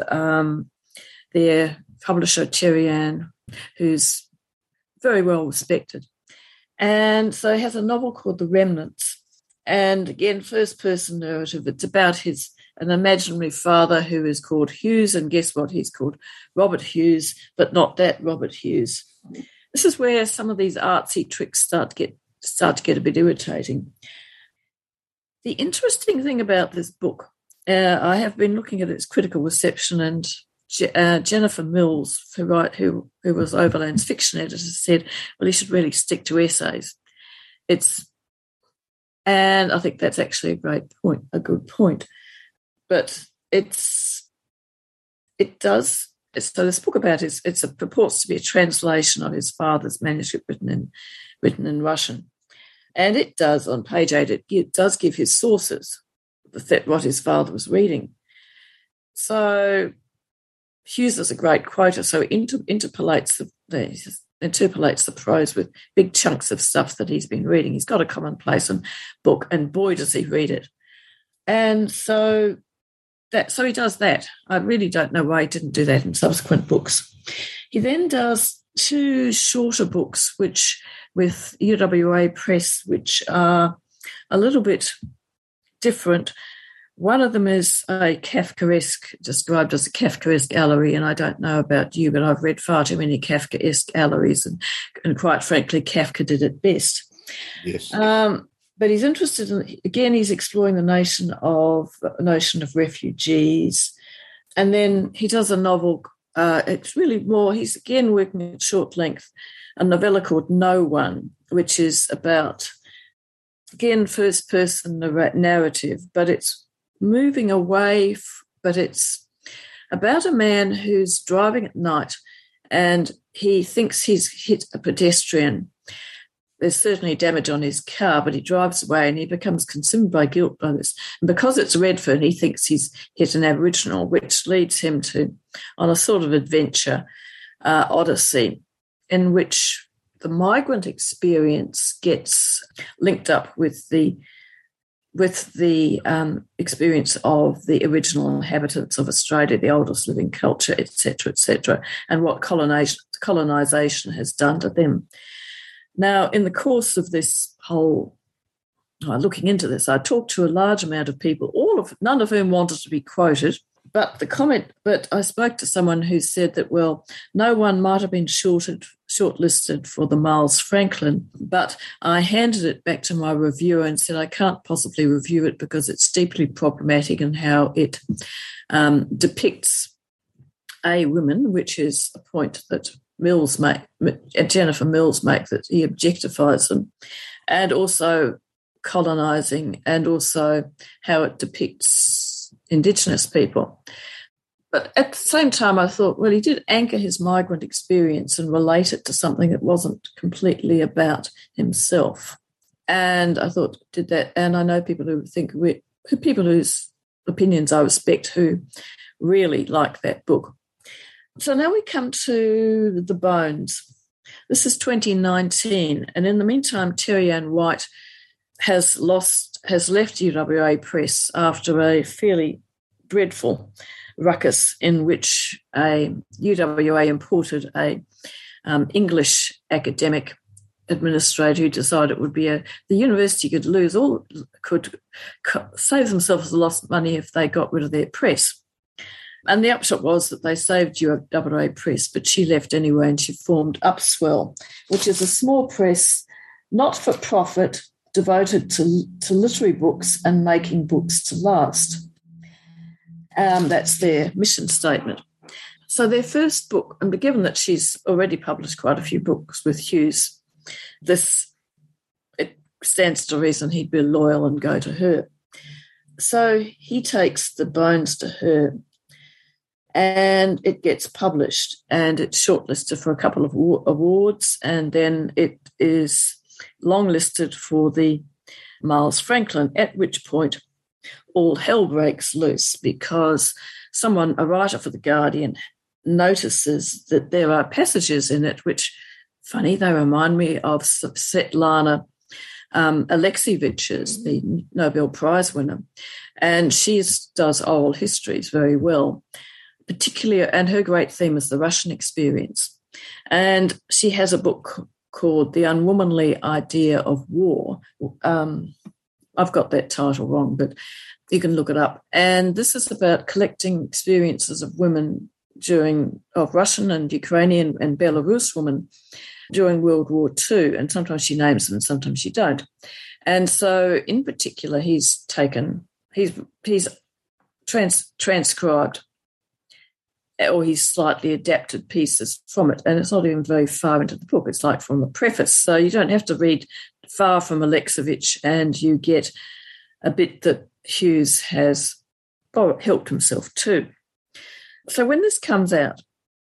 Speaker 3: their publisher, Terry Ann, who's very well respected. And so he has a novel called The Remnants. And again, first-person narrative. It's about an imaginary father who is called Hughes, and guess what? He's called Robert Hughes, but not that Robert Hughes. This is where some of these artsy tricks start to get a bit irritating. The interesting thing about this book, I have been looking at its critical reception, and Jennifer Mills, who was Overland's fiction editor, said, he should really stick to essays. And I think that's actually a good point. But it does So this book about purports to be a translation of his father's manuscript written in Russian. And it does, on page 8, it does give his sources, what his father was reading. So Hughes is a great quoter, so he interpolates the prose with big chunks of stuff that he's been reading. He's got a commonplace book, and boy, does he read it. And so he does that. I really don't know why he didn't do that in subsequent books. He then does 2 shorter books, which with UWA Press, which are a little bit different. One of them is described as a Kafkaesque allegory, and I don't know about you, but I've read far too many Kafkaesque allegories, and quite frankly, Kafka did it best.
Speaker 2: Yes.
Speaker 3: But he's interested in, again, he's exploring the notion of refugees. And then he does a novel, it's really more, he's again working at short length, a novella called No One, which is about, again, first-person narrative, but it's moving away, but it's about a man who's driving at night and he thinks he's hit a pedestrian. There's certainly damage on his car, but he drives away and he becomes consumed by guilt by this. And because it's Redfern, he thinks he's hit an Aboriginal, which leads him on a sort of adventure odyssey in which the migrant experience gets linked up with the experience of the original inhabitants of Australia, the oldest living culture, etc., and what colonisation has done to them. Now, in the course of this whole looking into this, I talked to a large amount of people, none of whom wanted to be quoted. But I spoke to someone who said that, well, No One might have been shortlisted for the Miles Franklin, but I handed it back to my reviewer and said I can't possibly review it because it's deeply problematic in how it depicts women, which is a point that Jennifer Mills make, that he objectifies them, and also colonising, and also how it depicts Indigenous people. But at the same time, I thought, well, he did anchor his migrant experience and relate it to something that wasn't completely about himself. And I thought, did that, and I know people people whose opinions I respect, who really like that book. So now we come to The Bones. This is 2019, and in the meantime, Terry Ann White has left UWA Press after a fairly dreadful ruckus in which a UWA imported a English academic administrator who decided it would be the university could save themselves a lot of money if they got rid of their press. And the upshot was that they saved UWA Press, but she left anyway, and she formed Upswell, which is a small press, not for profit, devoted to literary books and making books to last. That's their mission statement. So their first book, and given that she's already published quite a few books with Hughes, it stands to reason he'd be loyal and go to her. So he takes The Bones to her, and it gets published, and it's shortlisted for a couple of awards, and then it is longlisted for the Miles Franklin, at which point all hell breaks loose because a writer for The Guardian, notices that there are passages in it which, funny, they remind me of Svetlana Alexievich's, the Nobel Prize winner, and she does oral histories very well, particularly, and her great theme is the Russian experience. And she has a book called The Unwomanly Idea of War. I've got that title wrong, but you can look it up. And this is about collecting experiences of women of Russian and Ukrainian and Belarus women during World War II. And sometimes she names them and sometimes she don't. And so in particular, he's transcribed, or he's slightly adapted pieces from it. And it's not even very far into the book. It's like from the preface. So you don't have to read far from Alexievich, and you get a bit that Hughes has helped himself to. So when this comes out,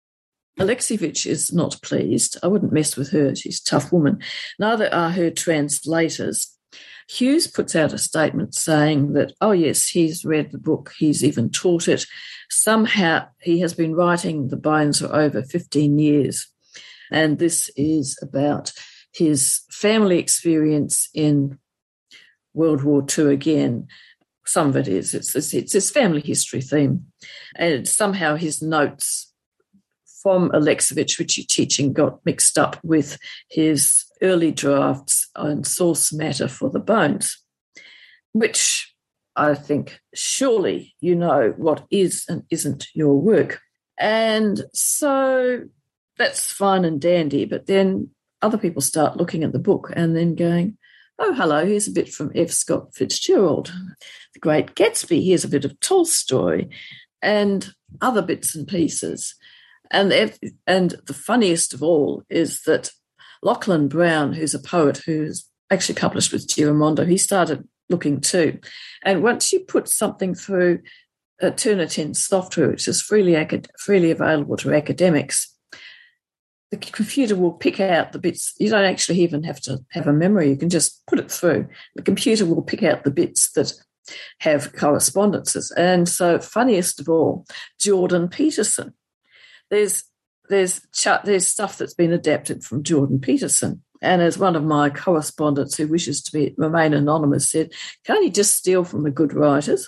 Speaker 3: Alexievich is not pleased. I wouldn't mess with her. She's a tough woman. Neither are her translators. Hughes puts out a statement saying that, oh, yes, he's read the book. He's even taught it. Somehow he has been writing The Bones for over 15 years. And this is about his family experience in World War II again. Some of it is. It's his family history theme. And somehow his notes from Alexievich, which he's teaching, got mixed up with his early drafts on source matter for The Bones, which I think surely you know what is and isn't your work. And so that's fine and dandy, but then other people start looking at the book and then going, oh, hello, here's a bit from F. Scott Fitzgerald, The Great Gatsby, here's a bit of Tolstoy, and other bits and pieces. And the funniest of all is that Lachlan Brown, who's a poet who's actually published with Giramondo, he started looking too. And once you put something through Turnitin software, which is freely available to academics, the computer will pick out the bits. You don't actually even have to have a memory. You can just put it through. The computer will pick out the bits that have correspondences. And so, funniest of all, Jordan Peterson. There's stuff that's been adapted from Jordan Peterson. And as one of my correspondents who wishes to remain anonymous said, can't you just steal from the good writers?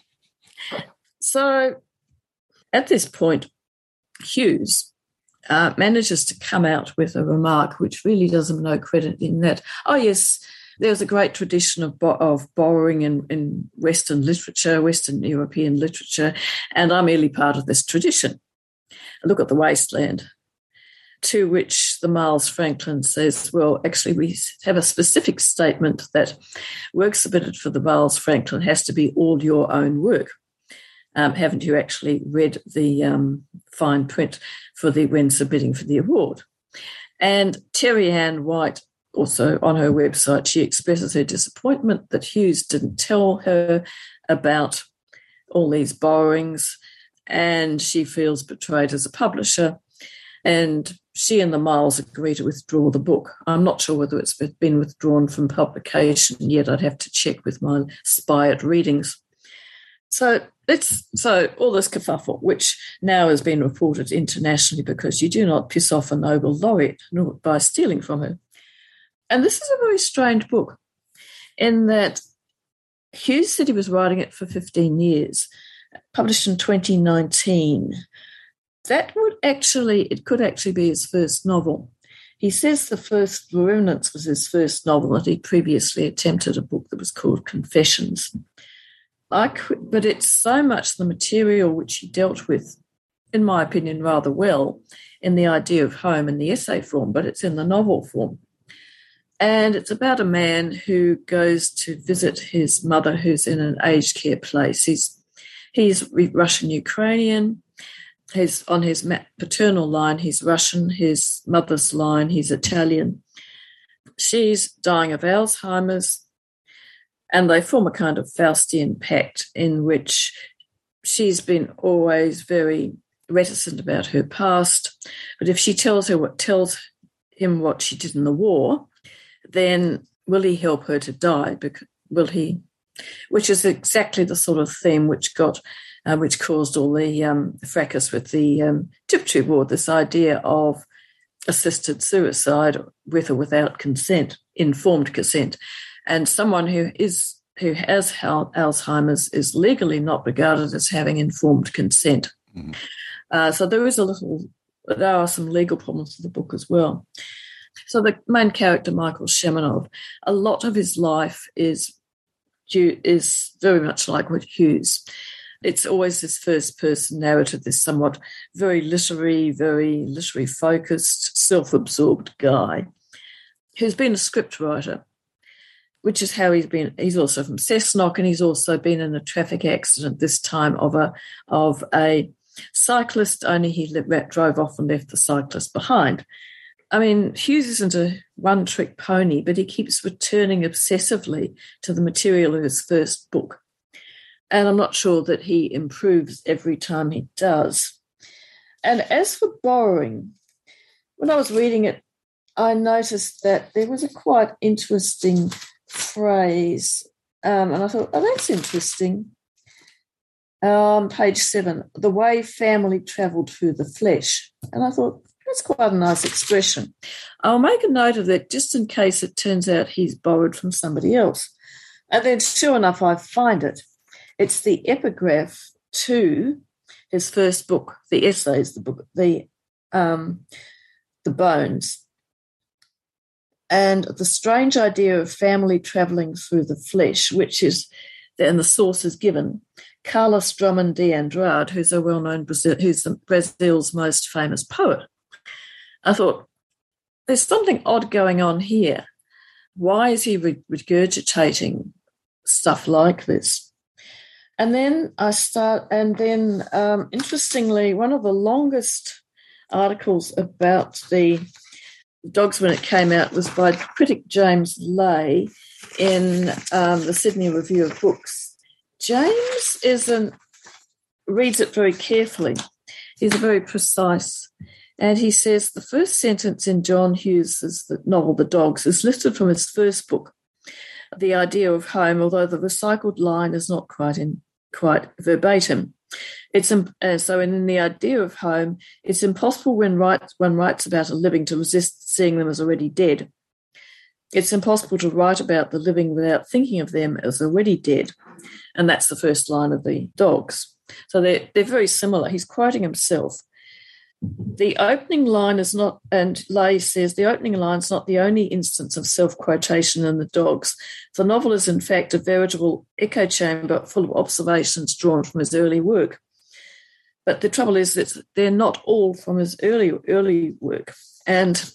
Speaker 3: So at this point, Hughes manages to come out with a remark which really does him no credit in that, oh, yes, there's a great tradition of borrowing in Western literature, Western European literature, and I'm merely part of this tradition. Look at The Wasteland, to which the Miles Franklin says, well, actually, we have a specific statement that work submitted for the Miles Franklin has to be all your own work. Haven't you actually read the fine print when submitting for the award? And Terry Ann White, also on her website, she expresses her disappointment that Hughes didn't tell her about all these borrowings, and she feels betrayed as a publisher, and she and the Miles agree to withdraw the book. I'm not sure whether it's been withdrawn from publication yet. I'd have to check with my spy at readings. So all this kerfuffle, which now has been reported internationally because you do not piss off a Nobel laureate by stealing from her. And this is a very strange book in that Hughes said he was writing it for 15 years, published in 2019. It could actually be his first novel. He says The First Remnants was his first novel, that he previously attempted a book that was called Confessions. But it's so much the material which he dealt with, in my opinion, rather well, in the idea of home in the essay form, but it's in the novel form. And it's about a man who goes to visit his mother who's in an aged care place. He's Russian-Ukrainian. On his paternal line, he's Russian. His mother's line, he's Italian. She's dying of Alzheimer's, and they form a kind of Faustian pact in which she's been always very reticent about her past. But if she tells him what she did in the war, then will he help her to die? Which is exactly the sort of theme which caused all the fracas with the Tiptree War, this idea of assisted suicide with or without consent, informed consent. And someone who has Alzheimer's is legally not regarded as having informed consent. Mm-hmm. So there are some legal problems with the book as well. So the main character, Michael Sheminov, a lot of his life is very much like with Hughes. It's always this first-person narrative, this somewhat very literary focused, self-absorbed guy who's been a scriptwriter, which is how he's been. He's also from Cessnock, and he's also been in a traffic accident, this time of a cyclist, only he drove off and left the cyclist behind. I mean, Hughes isn't a one-trick pony, but he keeps returning obsessively to the material of his first book. And I'm not sure that he improves every time he does. And as for borrowing, when I was reading it, I noticed that there was a quite interesting phrase, and I thought, oh, that's interesting. Page 7, the way family travelled through the flesh. And I thought, that's quite a nice expression. I'll make a note of that just in case it turns out he's borrowed from somebody else. And then sure enough, I find it. It's the epigraph to his first book, the essays, the book, the Bones. And the strange idea of family travelling through the flesh, which is, and the source is given, Carlos Drummond de Andrade, who's a well-known who's Brazil's most famous poet. I thought, there's something odd going on here. Why is he regurgitating stuff like this? And then interestingly, one of the longest articles about the dogs when it came out was by critic James Lay in the Sydney Review of Books. James reads it very carefully. He's very precise. And he says the first sentence in John Hughes' novel The Dogs is lifted from his first book, The Idea of Home, although the recycled line is not quite verbatim. So in The Idea of Home, it's impossible when one writes about a living to resist seeing them as already dead. It's impossible to write about the living without thinking of them as already dead. And that's the first line of The Dogs. So they're very similar. He's quoting himself. The opening line is not, and Lay says, the opening line is not the only instance of self-quotation in The Dogs. The novel is, in fact, a veritable echo chamber full of observations drawn from his early work. But the trouble is that they're not all from his early work. And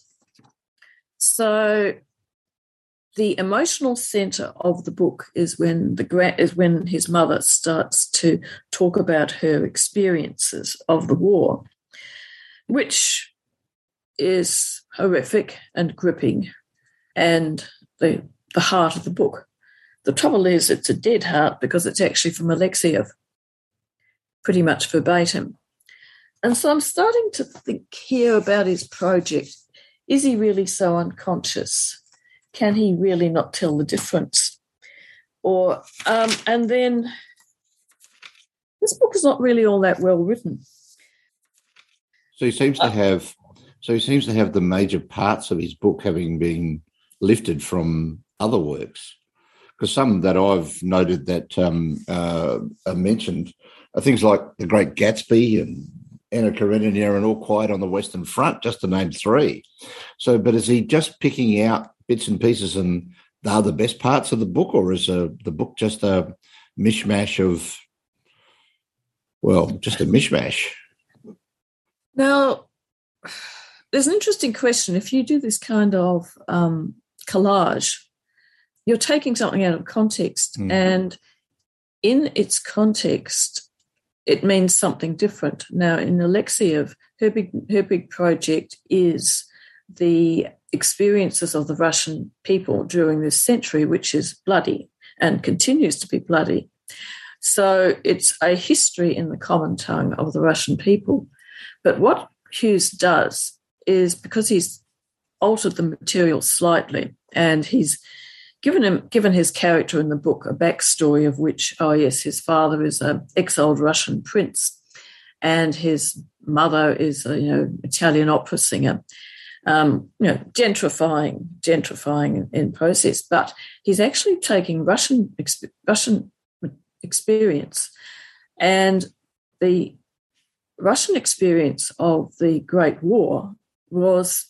Speaker 3: so the emotional centre of the book is when his mother starts to talk about her experiences of the war, which is horrific and gripping, and the heart of the book. The trouble is it's a dead heart because it's actually from Alexiev, pretty much verbatim. And so I'm starting to think here about his project. Is he really so unconscious? Can he really not tell the difference? Or and then this book is not really all that well written.
Speaker 2: So he seems to have the major parts of his book having been lifted from other works. Because some that I've noted that are mentioned are things like The Great Gatsby and Anna Karenina and All Quiet on the Western Front, just to name three. So, but is he just picking out bits and pieces and they're the best parts of the book, or is the book just a mishmash of, just a mishmash?
Speaker 3: Now, there's an interesting question. If you do this kind of collage, you're taking something out of context, and in its context, it means something different. Now, in Alexiev, her big project is the experiences of the Russian people during this century, which is bloody and continues to be bloody. So it's a history in the common tongue of the Russian people. But what Hughes does is, because he's altered the material slightly, and he's given his character in the book a backstory of which, his father is an exiled Russian prince, and his mother is a Italian opera singer. Gentrifying in process, but he's actually taking Russian experience, and the Russian experience of the Great War was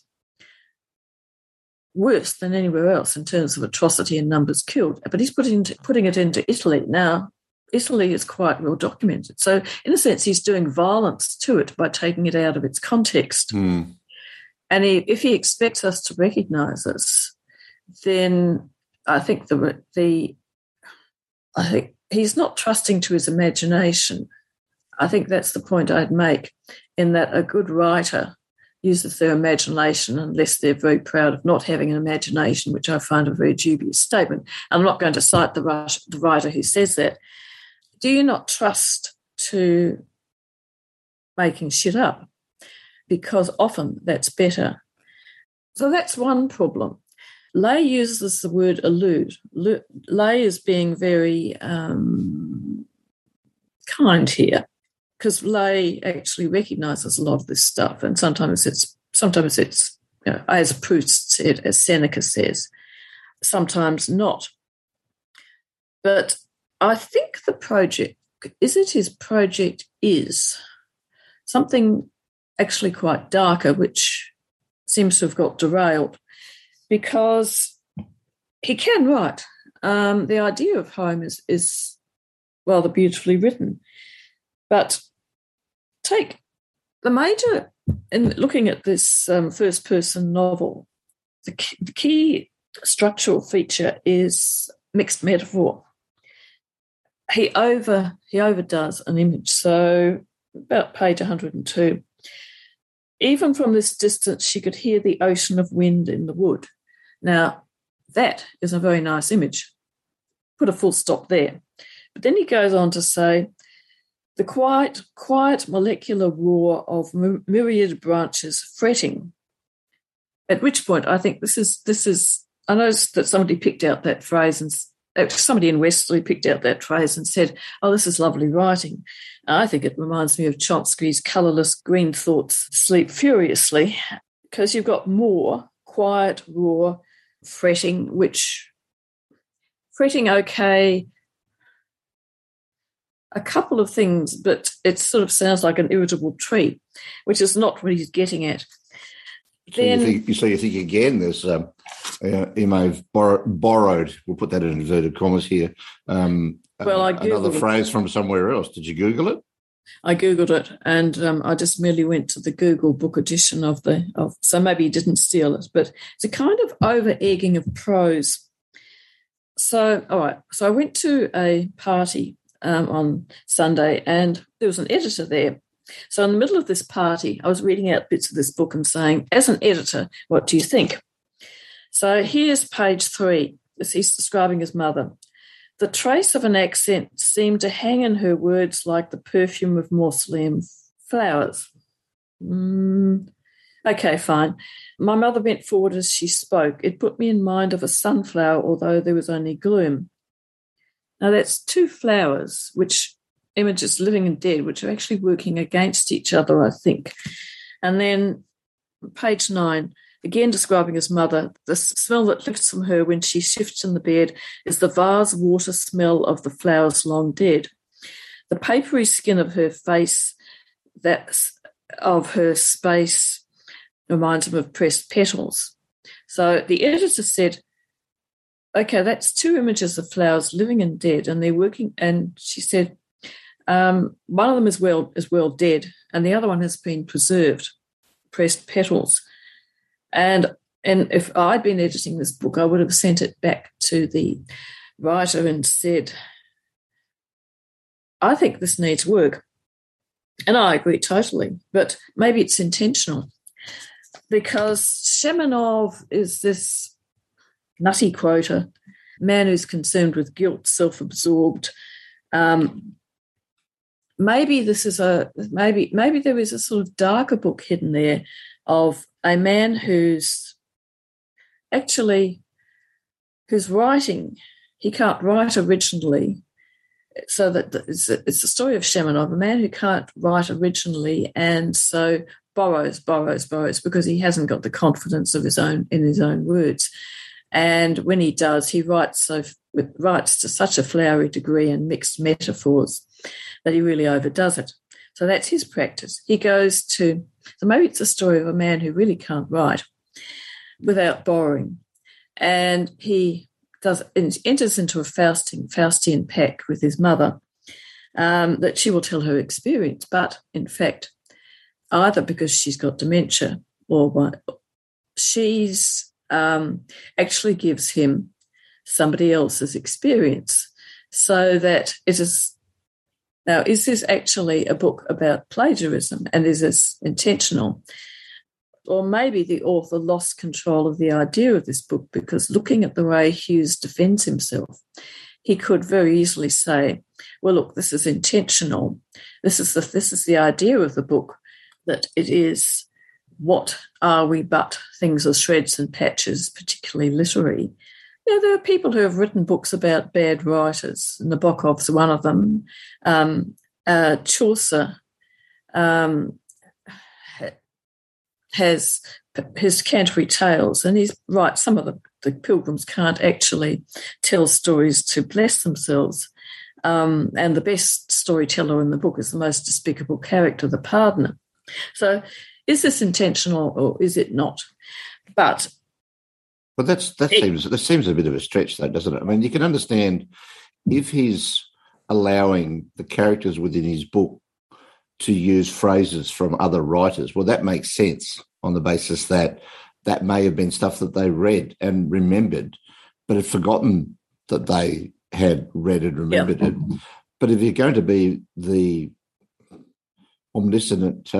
Speaker 3: worse than anywhere else in terms of atrocity and numbers killed. But he's putting it into Italy. Now, Italy is quite well documented. So, in a sense, he's doing violence to it by taking it out of its context. And if he expects us to recognise this, then I think I think he's not trusting to his imagination. I think that's the point I'd make, in that a good writer uses their imagination unless they're very proud of not having an imagination, which I find a very dubious statement. I'm not going to cite the writer who says that. Do you not trust to making shit up? because often that's better. So that's one problem. Lay uses the word allude. Lay is being very kind here, because Lay actually recognises a lot of this stuff, and sometimes it's as Proust said, as Seneca says, sometimes not. But I think the project is something actually quite darker, which seems to have got derailed, because he can write. The idea of home is rather beautifully written. But take the major, in looking at this first-person novel, the key structural feature is mixed metaphor. He overdoes an image. So about page 102, even from this distance, she could hear the ocean of wind in the wood. Now, that is a very nice image. Put a full stop there. But then he goes on to say, the quiet molecular roar of myriad branches fretting. At which point, I think this is. I noticed that somebody picked out that phrase, and somebody in Westerly picked out that phrase and said, "Oh, this is lovely writing." I think it reminds me of Chomsky's "Colourless green thoughts sleep furiously," because you've got more quiet roar, fretting, okay. A couple of things, but it sort of sounds like an irritable tree, which is not what he's getting at.
Speaker 2: So you think again, there's he may have borrowed, we'll put that in inverted commas here, another phrase from somewhere else. Did you Google it?
Speaker 3: I Googled it, and I just merely went to the Google book edition so maybe he didn't steal it, but it's a kind of over-egging of prose. So, all right, so I went to a party on Sunday, and there was an editor there. So in the middle of this party, I was reading out bits of this book and saying, as an editor, what do you think? So here's page 3. He's describing his mother. The trace of an accent seemed to hang in her words like the perfume of mausoleum flowers. Okay, fine. My mother bent forward as she spoke. It put me in mind of a sunflower, although there was only gloom. Now, that's two flowers, which images living and dead, which are actually working against each other, I think. And then page 9, again describing his mother, the smell that lifts from her when she shifts in the bed is the vase water smell of the flowers long dead. The papery skin of her face, of her space, reminds him of pressed petals. So the editor said, okay, that's two images of flowers living and dead, and they're working. And she said, one of them is well dead, and the other one has been preserved, pressed petals. And if I'd been editing this book, I would have sent it back to the writer and said, I think this needs work. And I agree totally, but maybe it's intentional, because Sheminov is this nutty quoter, man who's consumed with guilt, self-absorbed. Maybe there is a sort of darker book hidden there of a man who's writing. He can't write originally, so that it's the story of Sheminov, a man who can't write originally, and so borrows because he hasn't got the confidence of in his own words. And when he does, he writes to such a flowery degree and mixed metaphors that he really overdoes it. So that's his practice. So maybe it's a story of a man who really can't write without borrowing. And he enters into a Faustian pact with his mother that she will tell her experience. But in fact, either because she's got dementia or she's actually gives him somebody else's experience, so that it is. Now, is this actually a book about plagiarism, and is this intentional? Or maybe the author lost control of the idea of this book, because looking at the way Hughes defends himself, he could very easily say, well, look, this is intentional. This is the idea of the book, that it is what are we but things of shreds and patches, particularly literary. There are people who have written books about bad writers. Nabokov's one of them. Chaucer has his Canterbury Tales, and he's right. Some of the pilgrims can't actually tell stories to bless themselves. And the best storyteller in the book is the most despicable character, the pardoner. So is this intentional or is it not? But
Speaker 2: that seems a bit of a stretch, though, doesn't it? I mean, you can understand if he's allowing the characters within his book to use phrases from other writers. Well, that makes sense on the basis that that may have been stuff that they read and remembered, but had forgotten that they had read and remembered it. But if you're going to be the omniscient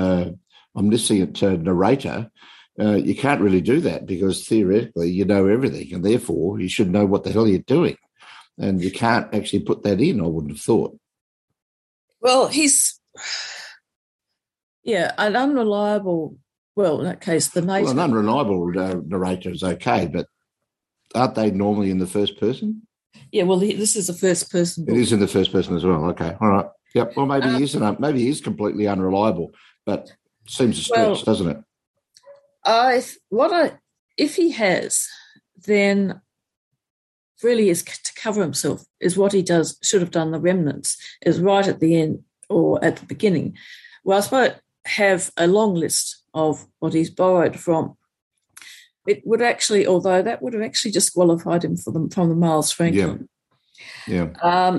Speaker 2: narrator, you can't really do that because theoretically you know everything and therefore you should know what the hell you're doing. And you can't actually put that in, I wouldn't have thought.
Speaker 3: Well, he's, an unreliable, well, in that case, the nature.
Speaker 2: Well, an unreliable narrator is okay, but aren't they normally in the first person?
Speaker 3: Yeah, well, this is a first person book.
Speaker 2: It is in the first person as well. Okay, all right. Yep, well, maybe he isn't. Maybe he is completely unreliable, but seems a stretch, doesn't it?
Speaker 3: If he has, then really is to cover himself is what he should have done. The remnants is right at the end or at the beginning. Well, I suppose have a long list of what he's borrowed from. It would actually, although that would have actually disqualified him from the Miles Franklin.
Speaker 2: Yeah.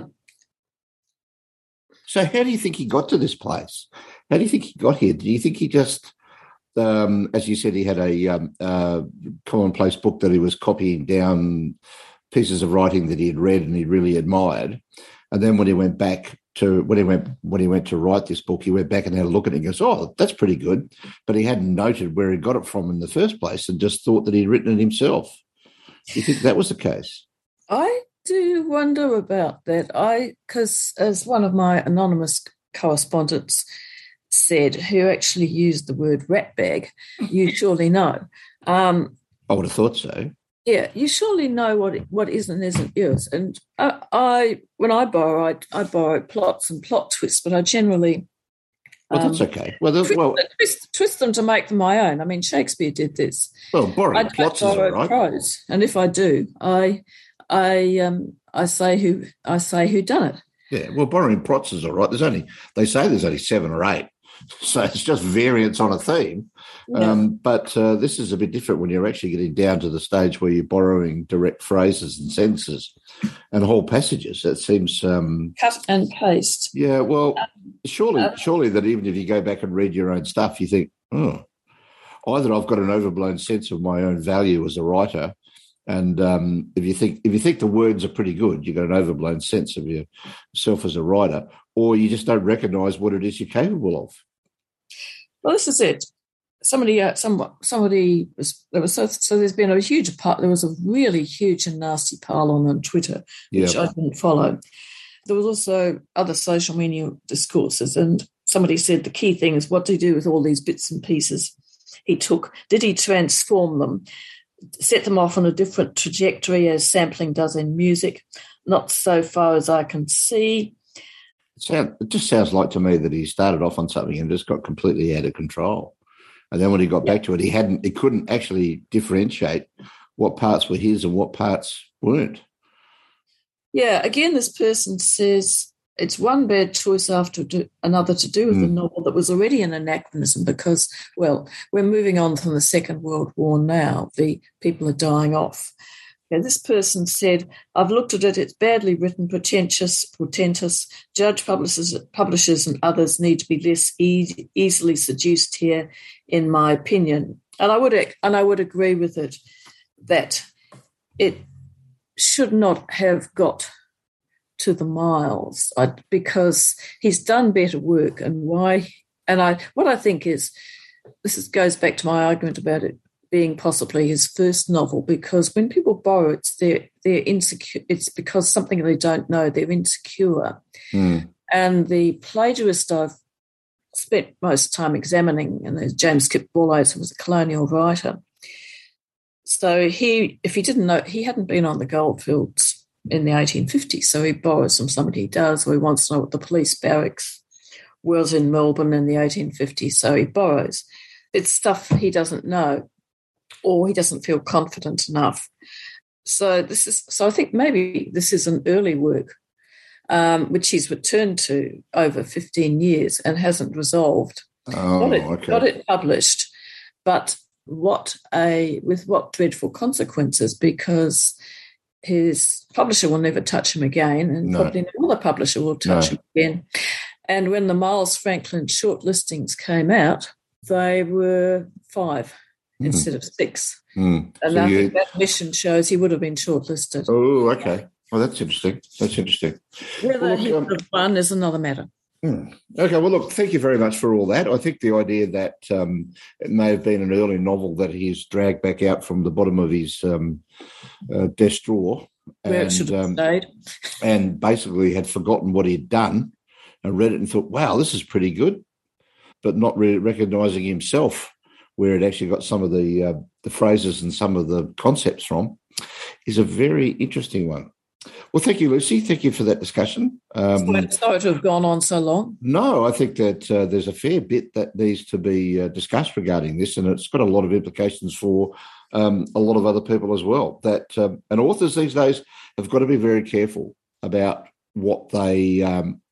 Speaker 2: So how do you think he got to this place? How do you think he got here? Do you think he just, as you said, he had a commonplace book that he was copying down pieces of writing that he had read and he really admired, and then when he went to write this book, he went back and had a look at it and goes, "Oh, that's pretty good," but he hadn't noted where he got it from in the first place and just thought that he'd written it himself. Do you think that was the case?
Speaker 3: I do wonder about that. Because as one of my anonymous correspondents said, who actually used the word ratbag, you surely know.
Speaker 2: I would have thought so.
Speaker 3: Yeah, you surely know what is and isn't yours. And when I borrow plots and plot twists, but I generally
Speaker 2: that's okay.
Speaker 3: Twist them to make them my own. I mean, Shakespeare did this.
Speaker 2: Well, borrowing plots is all right.
Speaker 3: Prose, and if I do, I say who done it.
Speaker 2: Yeah, well, borrowing plots is all right. They say there's only 7 or 8. So it's just variants on a theme. Yeah. But this is a bit different when you're actually getting down to the stage where you're borrowing direct phrases and sentences and whole passages. That seems...
Speaker 3: cut and paste.
Speaker 2: Yeah, well, surely that even if you go back and read your own stuff, you think, either I've got an overblown sense of my own value as a writer, and if you think the words are pretty good, you've got an overblown sense of yourself as a writer, or you just don't recognise what it is you're capable of.
Speaker 3: Well, this is it. Somebody was there was so there's been a huge part. There was a really huge and nasty pile on Twitter, which I didn't follow. There was also other social media discourses, and somebody said the key thing is what do you do with all these bits and pieces he took? Did he transform them? Set them off on a different trajectory as sampling does in music? Not so far as I can see.
Speaker 2: It just sounds like to me that he started off on something and just got completely out of control. And then when he got back to it, he couldn't actually differentiate what parts were his and what parts weren't.
Speaker 3: Yeah, again, this person says it's one bad choice after another to do with the novel that was already an anachronism because, well, we're moving on from the Second World War now. The people are dying off. Okay, this person said, I've looked at it. It's badly written, portentous. Judge publishers and others need to be less easily seduced here, in my opinion. And I would agree with it that it should not have got to the miles because he's done better work. And what I think is goes back to my argument about it being possibly his first novel, because when people borrow it, they're insecure. It's because something they don't know. They're insecure. And the plagiarist I've spent most time examining, and there's James Kip Borlase, who was a colonial writer. So if he didn't know, he hadn't been on the goldfields in the 1850s, so he borrows from somebody he does, or he wants to know what the police barracks was in Melbourne in the 1850s, so he borrows. It's stuff he doesn't know, or he doesn't feel confident enough. So I think maybe this is an early work, which he's returned to over 15 years and hasn't resolved. Got it published, but with what dreadful consequences, because his publisher will never touch him again, and probably no other publisher will touch him again. And when the Miles Franklin shortlistings came out, they were 5 instead of 6. And I think that mission shows he would have been shortlisted.
Speaker 2: Oh, okay. Well, that's interesting.
Speaker 3: Whether he would have won is another matter.
Speaker 2: Okay, well, look, thank you very much for all that. I think the idea that it may have been an early novel that he's dragged back out from the bottom of his desk drawer.
Speaker 3: Where it should have stayed.
Speaker 2: And basically had forgotten what he'd done and read it and thought, wow, this is pretty good, but not really recognising himself where it actually got some of the phrases and some of the concepts from, is a very interesting one. Well, thank you, Lucy. Thank you for that discussion.
Speaker 3: Sorry to have gone on so long.
Speaker 2: No, I think that there's a fair bit that needs to be discussed regarding this, and it's got a lot of implications for a lot of other people as well. And authors these days have got to be very careful about what they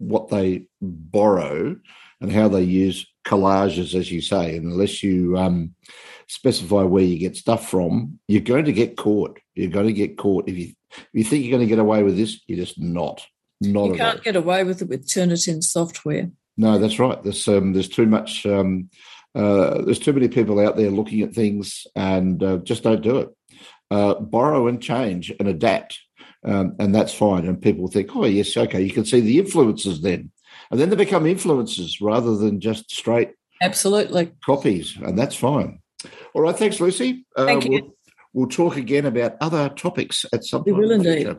Speaker 2: borrow and how they use collages, as you say. And unless you specify where you get stuff from, you're going to get caught. You're going to get caught. If you think you're going to get away with this, you're just not.
Speaker 3: You can't get away with it with Turnitin software.
Speaker 2: No, that's right. There's too much. There's too many people out there looking at things, and just don't do it. Borrow and change and adapt, and that's fine. And people think, oh yes, okay, you can see the influences then, and then they become influences rather than just straight
Speaker 3: absolutely
Speaker 2: copies, and that's fine. All right, thanks, Lucy.
Speaker 3: Thank you.
Speaker 2: We'll talk again about other topics at some point.
Speaker 3: We will indeed.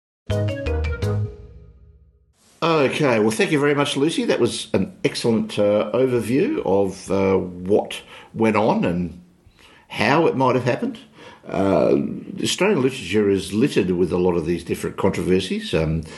Speaker 2: Okay, well, thank you very much, Lucy. That was an excellent overview of what went on and how it might have happened. Australian literature is littered with a lot of these different controversies.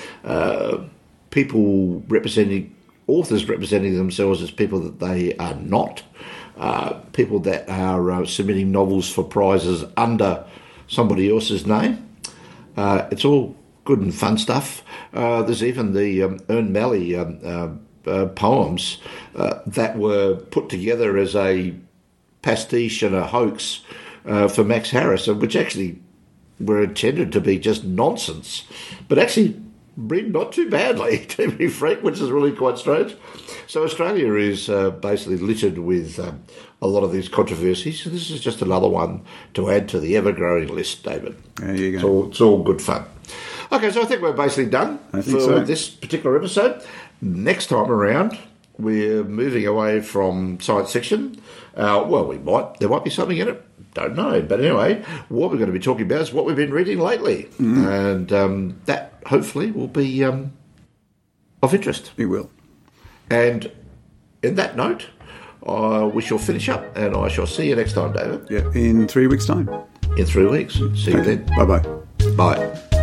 Speaker 2: Authors representing themselves as people that they are not. People that are submitting novels for prizes under somebody else's name. It's all good and fun stuff. There's even the Ern Malley poems that were put together as a pastiche and a hoax for Max Harris, which actually were intended to be just nonsense, but actually read not too badly, to be frank, which is really quite strange. So Australia is basically littered with a lot of these controversies. So this is just another one to add to the ever-growing list, David.
Speaker 1: There you go.
Speaker 2: It's all good fun. Okay, so I think we're basically done for this particular episode. Next time around, we're moving away from science fiction. Well, there might be something in it. Don't know. But anyway, what we're going to be talking about is what we've been reading lately. And that hopefully will be of interest.
Speaker 1: It will.
Speaker 2: And in that note, we shall finish up, and I shall see you next time, David.
Speaker 1: Yeah, in 3 weeks' time.
Speaker 2: In 3 weeks. See you then.
Speaker 1: Bye-bye.
Speaker 2: Bye.